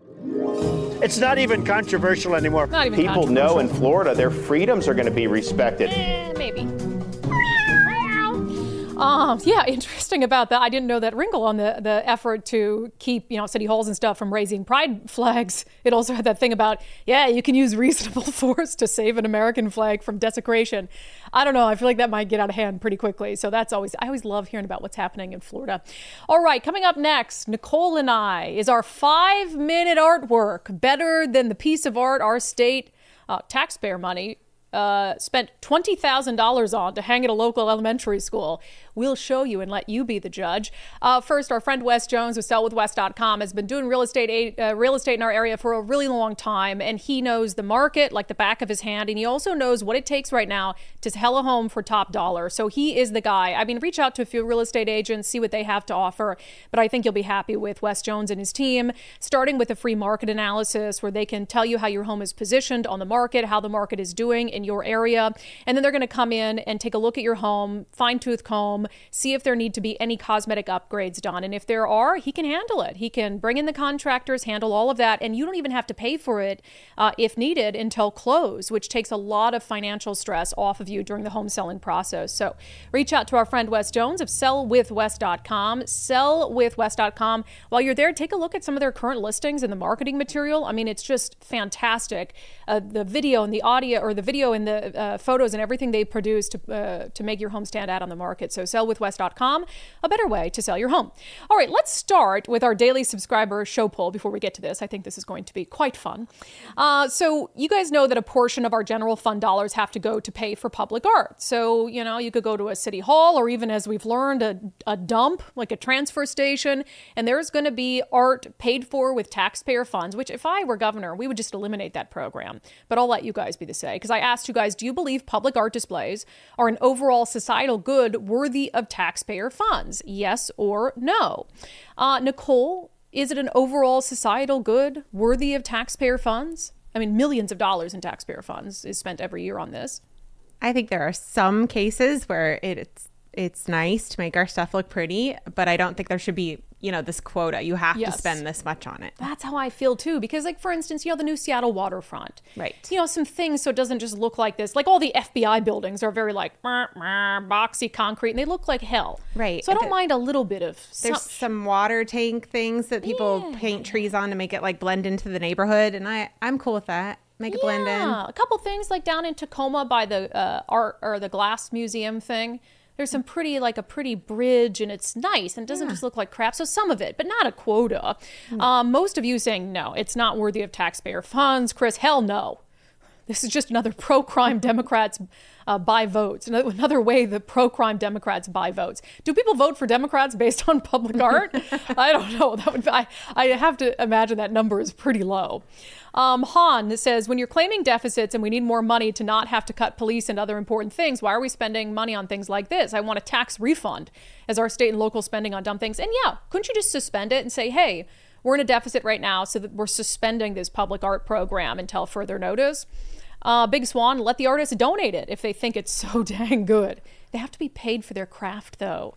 It's not even controversial anymore. Not even People know in Florida their freedoms are going to be respected. Eh, maybe. Um, yeah, interesting about that. I didn't know that wrinkle on the, the effort to keep, you know, city halls and stuff from raising pride flags. It also had that thing about, yeah, you can use reasonable force to save an American flag from desecration. I don't know. I feel like that might get out of hand pretty quickly. So that's always, I always love hearing about what's happening in Florida. All right, coming up next, Nicole and I, is our five minute artwork better than the piece of art our state uh, taxpayer money Uh, spent twenty thousand dollars on to hang at a local elementary school? We'll show you and let you be the judge. Uh, first, our friend Wes Jones with sell with wes dot com has been doing real estate uh, real estate in our area for a really long time, and he knows the market like the back of his hand, and he also knows what it takes right now to sell a home for top dollar. So he is the guy. I mean, reach out to a few real estate agents, see what they have to offer, but I think you'll be happy with Wes Jones and his team, starting with a free market analysis where they can tell you how your home is positioned on the market, how the market is doing in your area, and then they're going to come in and take a look at your home, fine-tooth comb, see if there need to be any cosmetic upgrades done. And if there are, he can handle it. He can bring in the contractors, handle all of that, and you don't even have to pay for it uh, if needed until close, which takes a lot of financial stress off of you during the home selling process. So reach out to our friend Wes Jones of sell with wes dot com, sell with wes dot com. While you're there, take a look at some of their current listings and the marketing material. I mean, it's just fantastic. Uh, the video and the audio, or the video and the uh, photos and everything they produce to uh, to make your home stand out on the market. So sell with wes dot com, a better way to sell your home. All right, let's start with our daily subscriber show poll before we get to this. I think this is going to be quite fun. Uh, so you guys know that a portion of our general fund dollars have to go to pay for public art. So, you know, you could go to a city hall, or even, as we've learned, a, a dump, like a transfer station, and there's going to be art paid for with taxpayer funds, which if I were governor, we would just eliminate that program. But I'll let you guys be the say, because I asked you guys, do you believe public art displays are an overall societal good worthy of taxpayer funds? Yes or no? Uh, Nicole, is it an overall societal good worthy of taxpayer funds? I mean, millions of dollars in taxpayer funds is spent every year on this. I think there are some cases where it's it's nice to make our stuff look pretty, but I don't think there should be, you know, this quota. You have yes. to spend this much on it. That's how I feel too. Because, like, for instance, you know, the new Seattle waterfront. Right. You know, some things so it doesn't just look like this. Like all the F B I buildings are very like meh, meh, boxy concrete, and they look like hell. Right. So I don't the, mind a little bit of. There's some, some water tank things that people yeah. paint trees on to make it like blend into the neighborhood, and I I'm cool with that. Make it yeah. blend in. A couple things like down in Tacoma by the uh, art or the glass museum thing. There's some pretty, like a pretty bridge, and it's nice, and it doesn't yeah. just look like crap. So some of it, but not a quota. Mm. Um, most of you saying, no, it's not worthy of taxpayer funds. Chris, hell no. This is just another pro-crime Democrats uh, buy votes. Another way that pro-crime Democrats buy votes. Do people vote for Democrats based on public art? I don't know. That would I, I have to imagine that number is pretty low. Um, Han says, when you're claiming deficits and we need more money to not have to cut police and other important things, why are we spending money on things like this? I want a tax refund as our state and local spending on dumb things. And yeah, couldn't you just suspend it and say, hey, we're in a deficit right now, so that we're suspending this public art program until further notice? Uh, Big Swan, let the artists donate it if they think it's so dang good. They have to be paid for their craft, though.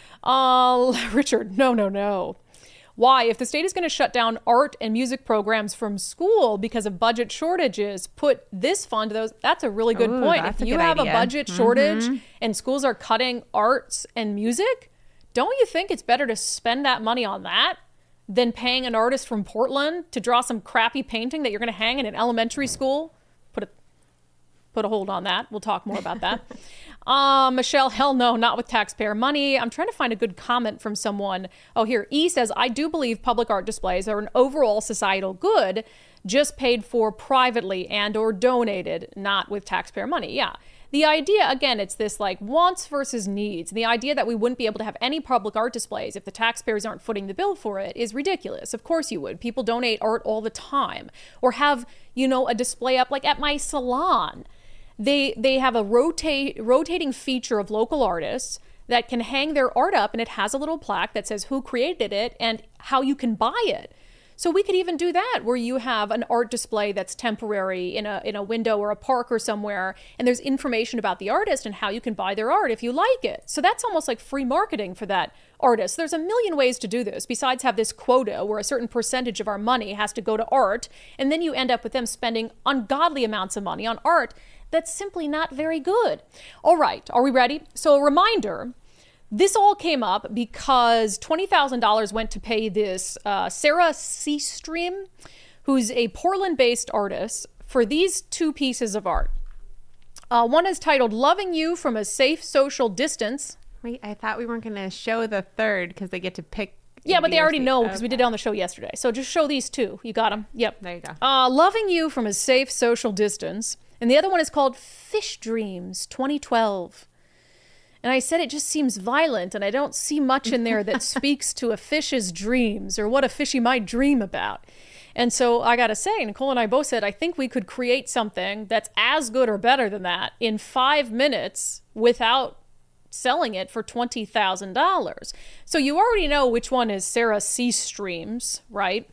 Uh, Richard, no, no, no. Why? If the state is going to shut down art and music programs from school because of budget shortages, put this fund to those. That's a really good Ooh, point. that's If a you good have idea. a budget shortage Mm-hmm. and schools are cutting arts and music, don't you think it's better to spend that money on that than paying an artist from Portland to draw some crappy painting that you're going to hang in an elementary school? Put a put a hold on that. We'll talk more about that. Um, Michelle, hell no, not with taxpayer money. I'm trying to find a good comment from someone. Oh, here. E says, I do believe public art displays are an overall societal good, just paid for privately and or donated, not with taxpayer money. Yeah. The idea, again, it's this like wants versus needs. And the idea that we wouldn't be able to have any public art displays if the taxpayers aren't footing the bill for it is ridiculous. Of course you would. People donate art all the time, or have, you know, a display up like at my salon. They they have a rotate rotating feature of local artists that can hang their art up, and it has a little plaque that says who created it and how you can buy it. So we could even do that, where you have an art display that's temporary in a in a window or a park or somewhere, and there's information about the artist and how you can buy their art if you like it. So that's almost like free marketing for that artist. There's a million ways to do this, besides have this quota where a certain percentage of our money has to go to art, and then you end up with them spending ungodly amounts of money on art that's simply not very good. All right, are we ready? So a reminder, this all came up because twenty thousand dollars went to pay this uh, Sarah Seastream, who's a Portland-based artist, for these two pieces of art. Uh, one is titled Loving You from a Safe Social Distance. Wait, I thought we weren't going to show the third because they get to pick. Yeah, but they already know because okay. we did it on the show yesterday. So just show these two. You got them? Yep. There you go. Uh, Loving You from a Safe Social Distance. And the other one is called Fish Dreams twenty twelve. And I said it just seems violent, and I don't see much in there that speaks to a fish's dreams or what a fishy might dream about. And so I got to say, Nicole and I both said, I think we could create something that's as good or better than that in five minutes without selling it for twenty thousand dollars. So you already know which one is Sarah Seastream's, right?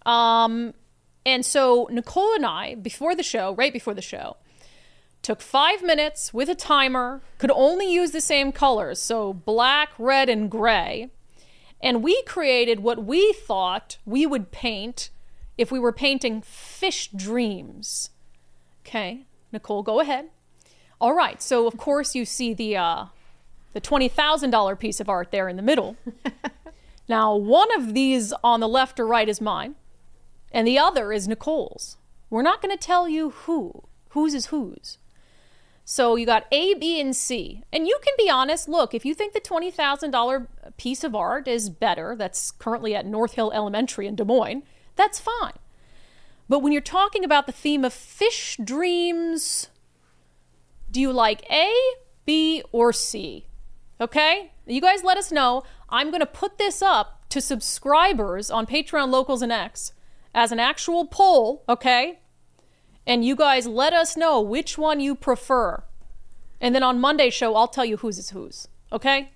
Um, and so Nicole and I, before the show, right before the show, took five minutes with a timer, could only use the same colors, so black, red, and gray. And we created what we thought we would paint if we were painting fish dreams. Okay, Nicole, go ahead. All right, so of course you see the uh, the twenty thousand dollars piece of art there in the middle. Now, one of these on the left or right is mine, and the other is Nicole's. We're not going to tell you who. Whose is whose. So you got A, B, and C. And you can be honest. Look, if you think the twenty thousand dollars piece of art is better, that's currently at North Hill Elementary in Des Moines, that's fine. But when you're talking about the theme of fish dreams, do you like A, B, or C? Okay? You guys let us know. I'm going to put this up to subscribers on Patreon, Locals, and X as an actual poll, okay? And you guys let us know which one you prefer. And then on Monday's show, I'll tell you whose is whose. Okay?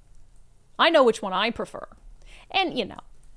I know which one I prefer. And, you know,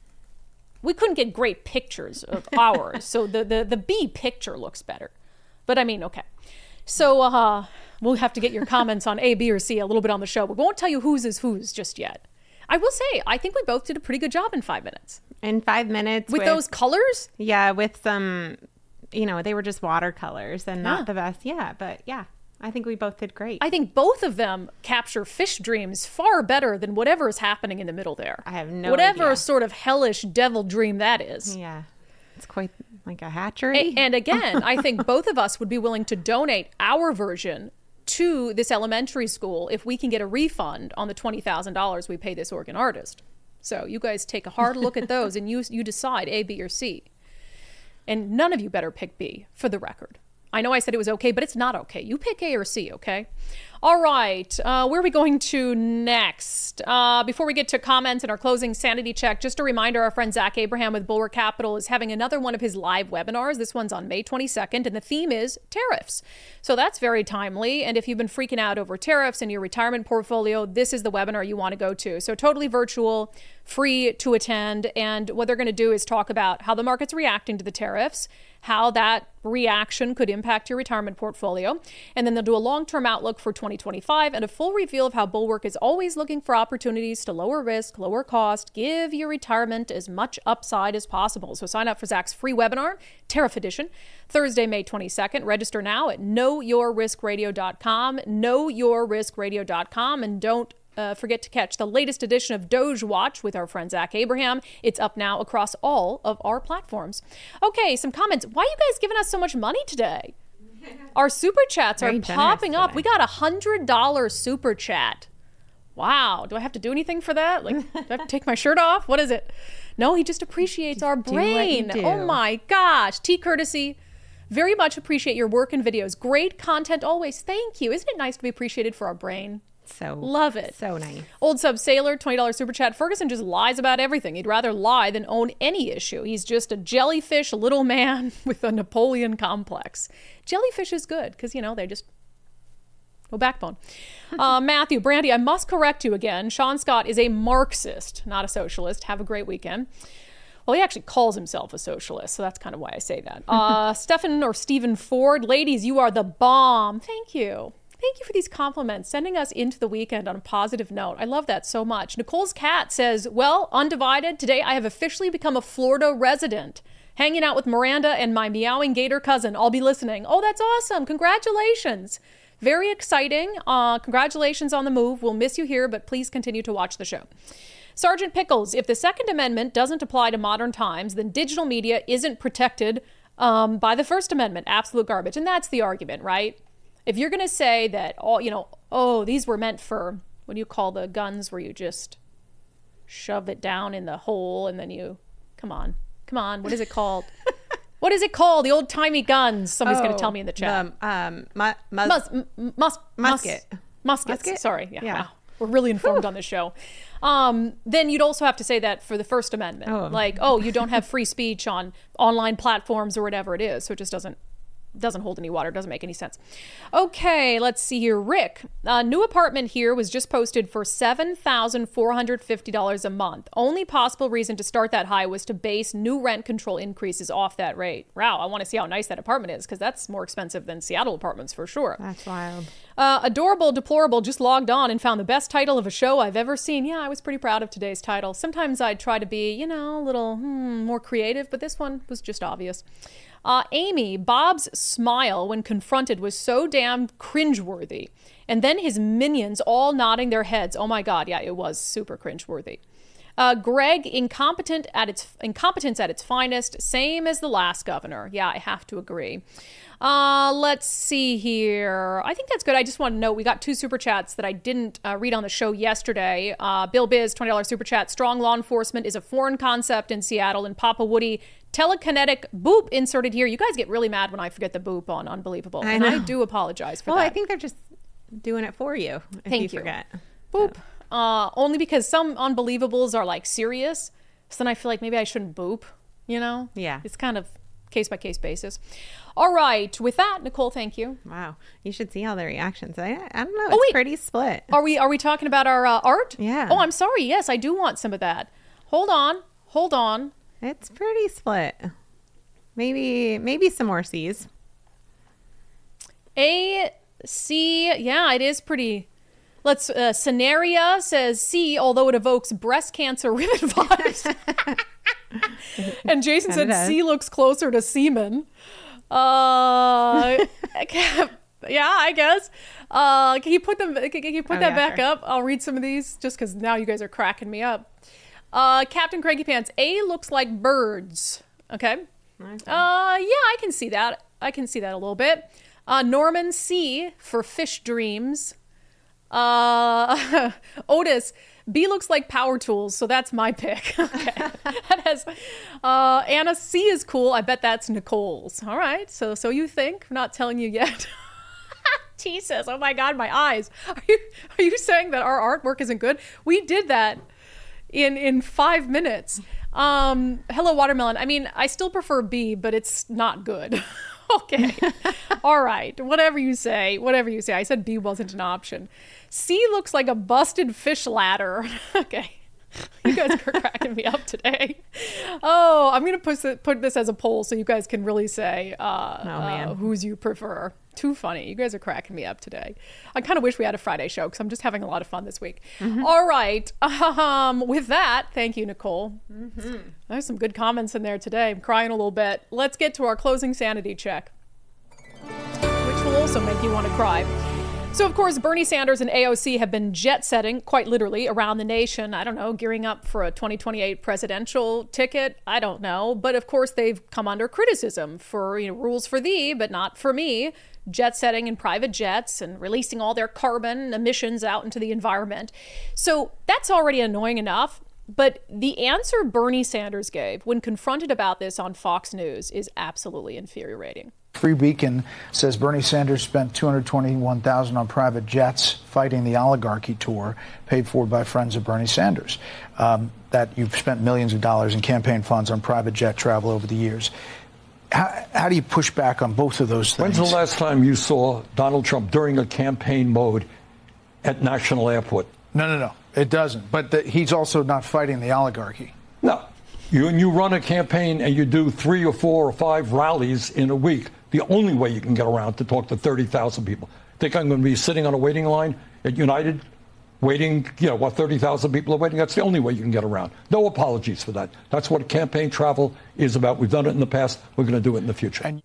we couldn't get great pictures of ours. So the, the, the B picture looks better. But I mean, okay. So uh, we'll have to get your comments on A, B, or C a little bit on the show. But we won't tell you whose is whose just yet. I will say, I think we both did a pretty good job in five minutes. In five minutes. With, with those colors? Yeah, with some... You know, they were just watercolors and not yeah. the best. Yeah, but yeah, I think we both did great. I think both of them capture fish dreams far better than whatever is happening in the middle there. I have no Whatever idea. sort of hellish devil dream that is. Yeah, it's quite like a hatchery. And, and again, I think both of us would be willing to donate our version to this elementary school if we can get a refund on the twenty thousand dollars we pay this organ artist. So you guys take a hard look at those and you you decide A, B, or C. And none of you better pick B, for the record. I know I said it was okay, but it's not okay. You pick A or C, okay? All right, uh, where are we going to next? Uh, before we get to comments and our closing sanity check, just a reminder, our friend Zach Abraham with Bulwark Capital is having another one of his live webinars. This one's on May twenty-second, and the theme is tariffs. So that's very timely. And if you've been freaking out over tariffs in your retirement portfolio, this is the webinar you want to go to. So totally virtual, free to attend. And what they're going to do is talk about how the market's reacting to the tariffs, how that reaction could impact your retirement portfolio. And then they'll do a long-term outlook for twenty twenty-five and a full reveal of how Bulwark is always looking for opportunities to lower risk, lower cost, give your retirement as much upside as possible. So sign up for Zach's free webinar, Tariff Edition, Thursday, May twenty-second. Register now at know your risk radio dot com, know your risk radio dot com, and don't Uh, forget to catch the latest edition of Doge Watch with our friend Zach Abraham. It's up now across all of our platforms. Okay, some comments. Why are you guys giving us so much money today? Our super chats are popping up. We got a one hundred dollars super chat. Wow. Do I have to do anything for that? Like, do I have to take my shirt off? What is it? No, he just appreciates our brain. Oh my gosh. T. Courtesy. Very much appreciate your work and videos. Great content always. Thank you. Isn't it nice to be appreciated for our brain? So love it. So nice. Old Sub Sailor, twenty dollars super chat. Ferguson just lies about everything. He'd rather lie than own any issue. He's just a jellyfish little man with a Napoleon complex. Jellyfish is good because, you know, they just no backbone. uh, Matthew, Brandy, I must correct you again. Sean Scott is a Marxist, not a socialist. Have a great weekend. Well, he actually calls himself a socialist, so that's kind of why I say that. Uh, Stephen or Stephen Ford, ladies, you are the bomb. Thank you. Thank you for these compliments, sending us into the weekend on a positive note. I love that so much. Nicole's cat says, well, Undivided, today I have officially become a Florida resident, hanging out with Miranda and my meowing gator cousin. I'll be listening. Oh, that's awesome. Congratulations. Very exciting. Uh, congratulations on the move. We'll miss you here, but please continue to watch the show. Sergeant Pickles, if the Second Amendment doesn't apply to modern times, then digital media isn't protected um, by the First Amendment. Absolute garbage. And that's the argument, right? If you're going to say that, all you know, oh, these were meant for, what do you call the guns where you just shove it down in the hole and then you, come on, come on, what is it called? What is it called? The old-timey guns. Somebody's oh, going to tell me in the chat. The, um, mu- mus- mus- m- mus- musket. Mus- muskets. Musket? Sorry. Yeah. yeah. Wow. We're really informed Whew. on this show. Um, then you'd also have to say that for the First Amendment. Oh. Like, oh, you don't have free speech on online platforms or whatever it is. So it just doesn't doesn't hold any water, doesn't make any sense. Okay, let's see here. Rick, a new apartment here was just posted for seven thousand four hundred fifty dollars a month. Only possible reason to start that high was to base new rent control increases off that rate. Wow, I want to see how nice that apartment is because that's more expensive than Seattle apartments for sure. That's wild. Uh, Adorable Deplorable just logged on and found the best title of a show I've ever seen. Yeah, I was pretty proud of today's title. Sometimes I'd try to be, you know, a little hmm, more creative, but this one was just obvious. Uh, Amy, Bob's smile when confronted was so damn cringeworthy. And then his minions all nodding their heads. Oh my God, yeah, it was super cringeworthy. Uh, Greg, incompetent at its incompetence at its finest, same as the last governor. Yeah, I have to agree. Uh, let's see here. I think that's good. I just want to note we got two super chats that I didn't uh, read on the show yesterday. Uh, Bill Biz, twenty dollars super chat. Strong law enforcement is a foreign concept in Seattle. And Papa Woody, telekinetic boop inserted here. You guys get really mad when I forget the boop on Unbelievable. I and know. I do apologize for well, that. Well, I think they're just doing it for you. If Thank you. you. Forget. Boop. So. Uh, only because some Unbelievables are like serious. So then I feel like maybe I shouldn't boop, you know? Yeah. It's kind of case by case basis. All right. With that, Nicole, thank you. Wow. You should see all the reactions. I, I don't know. It's oh, wait. pretty split. Are we, are we talking about our uh, art? Yeah. Oh, I'm sorry. Yes, I do want some of that. Hold on. Hold on. It's pretty split. Maybe, maybe some more C's. A, C. Yeah, it is pretty. Let's, uh, Scenaria says C, although it evokes breast cancer ribbon vibes. And Jason said C looks closer to semen. Uh, yeah, I guess. Uh, can you put them, can you put oh, that yeah, back sure. up? I'll read some of these just because now you guys are cracking me up. Uh, Captain Cranky Pants, A looks like birds. Okay. Okay. Uh, yeah, I can see that. I can see that a little bit. Uh, Norman, C for fish dreams. Uh, Otis, B looks like power tools, so that's my pick. Okay. That has uh, Anna. C is cool. I bet that's Nicole's. All right. So so you think? I'm not telling you yet. T says, "Oh my God, my eyes. Are you are you saying that our artwork isn't good? We did that in in five minutes." Um, hello, Watermelon. I mean, I still prefer B, but it's not good. Okay. All right. Whatever you say. Whatever you say. I said B wasn't an option. C looks like a busted fish ladder. Okay. You guys are cracking me up today. Oh, I'm going to put this, put this as a poll so you guys can really say uh, oh, man. Uh, whose you prefer. Too funny. You guys are cracking me up today. I kind of wish we had a Friday show because I'm just having a lot of fun this week. Mm-hmm. All right. Um, with that, thank you, Nicole. Mm-hmm. There's some good comments in there today. I'm crying a little bit. Let's get to our closing sanity check, which will also make you want to cry. So, of course, Bernie Sanders and A O C have been jet-setting, quite literally, around the nation. I don't know, gearing up for a twenty twenty-eight presidential ticket. I don't know. But, of course, they've come under criticism for, you know, rules for thee, but not for me. Jet-setting in private jets and releasing all their carbon emissions out into the environment. So that's already annoying enough. But the answer Bernie Sanders gave when confronted about this on Fox News is absolutely infuriating. Free Beacon says Bernie Sanders spent two hundred twenty-one thousand dollars on private jets fighting the oligarchy tour paid for by friends of Bernie Sanders. Um, that you've spent millions of dollars in campaign funds on private jet travel over the years. How, how do you push back on both of those things? When's the last time you saw Donald Trump during a campaign mode at National Airport? No, no, no. It doesn't. But the, he's also not fighting the oligarchy. No. You, and you run a campaign and you do three or four or five rallies in a week. The only way you can get around to talk to thirty thousand people. Think I'm going to be sitting on a waiting line at United, waiting, you know, what, thirty thousand people are waiting? That's the only way you can get around. No apologies for that. That's what campaign travel is about. We've done it in the past. We're going to do it in the future. And-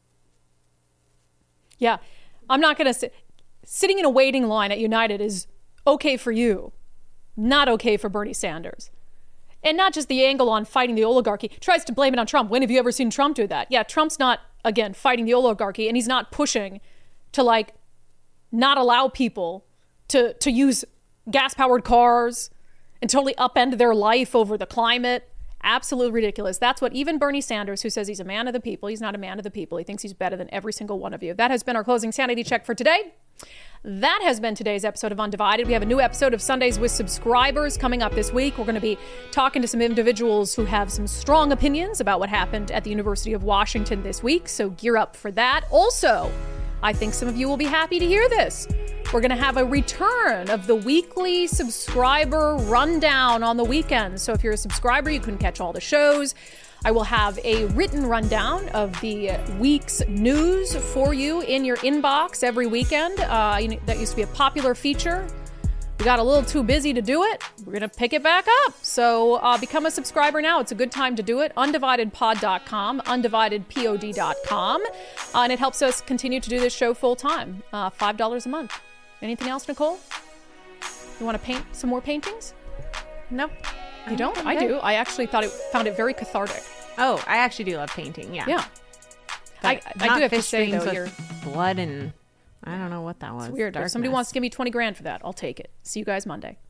yeah, I'm not going to sit. Sitting in a waiting line at United is okay for you, not okay for Bernie Sanders. And not just the angle on fighting the oligarchy. Tries to blame it on Trump. When have you ever seen Trump do that? Yeah, Trump's not, again, fighting the oligarchy, and he's not pushing to, like, not allow people to to use gas-powered cars and totally upend their life over the climate. Absolutely ridiculous. That's what even Bernie Sanders, who says he's a man of the people, he's not a man of the people. He thinks he's better than every single one of you. That has been our closing sanity check for today. That has been today's episode of Undivided. We have a new episode of Sundays with Subscribers coming up this week. We're going to be talking to some individuals who have some strong opinions about what happened at the University of Washington this week, so gear up for that. Also, I think some of you will be happy to hear this. We're going to have a return of the weekly subscriber rundown on the weekends. So if you're a subscriber, you can catch all the shows. I will have a written rundown of the week's news for you in your inbox every weekend. Uh, you know, that used to be a popular feature. We got a little too busy to do it. We're going to pick it back up. So uh, become a subscriber now. It's a good time to do it. undivided pod dot com, undivided pod dot com. Uh, and it helps us continue to do this show full time. Uh, five dollars a month. Anything else, Nicole? You want to paint some more paintings? Nope. You don't? I do. I actually thought it found it very cathartic. Oh, I actually do love painting. Yeah. Yeah. I, I do have to say though, you're blood and I don't know what that was. It's weird. Darkness. If somebody wants to give me twenty grand for that, I'll take it. See you guys Monday.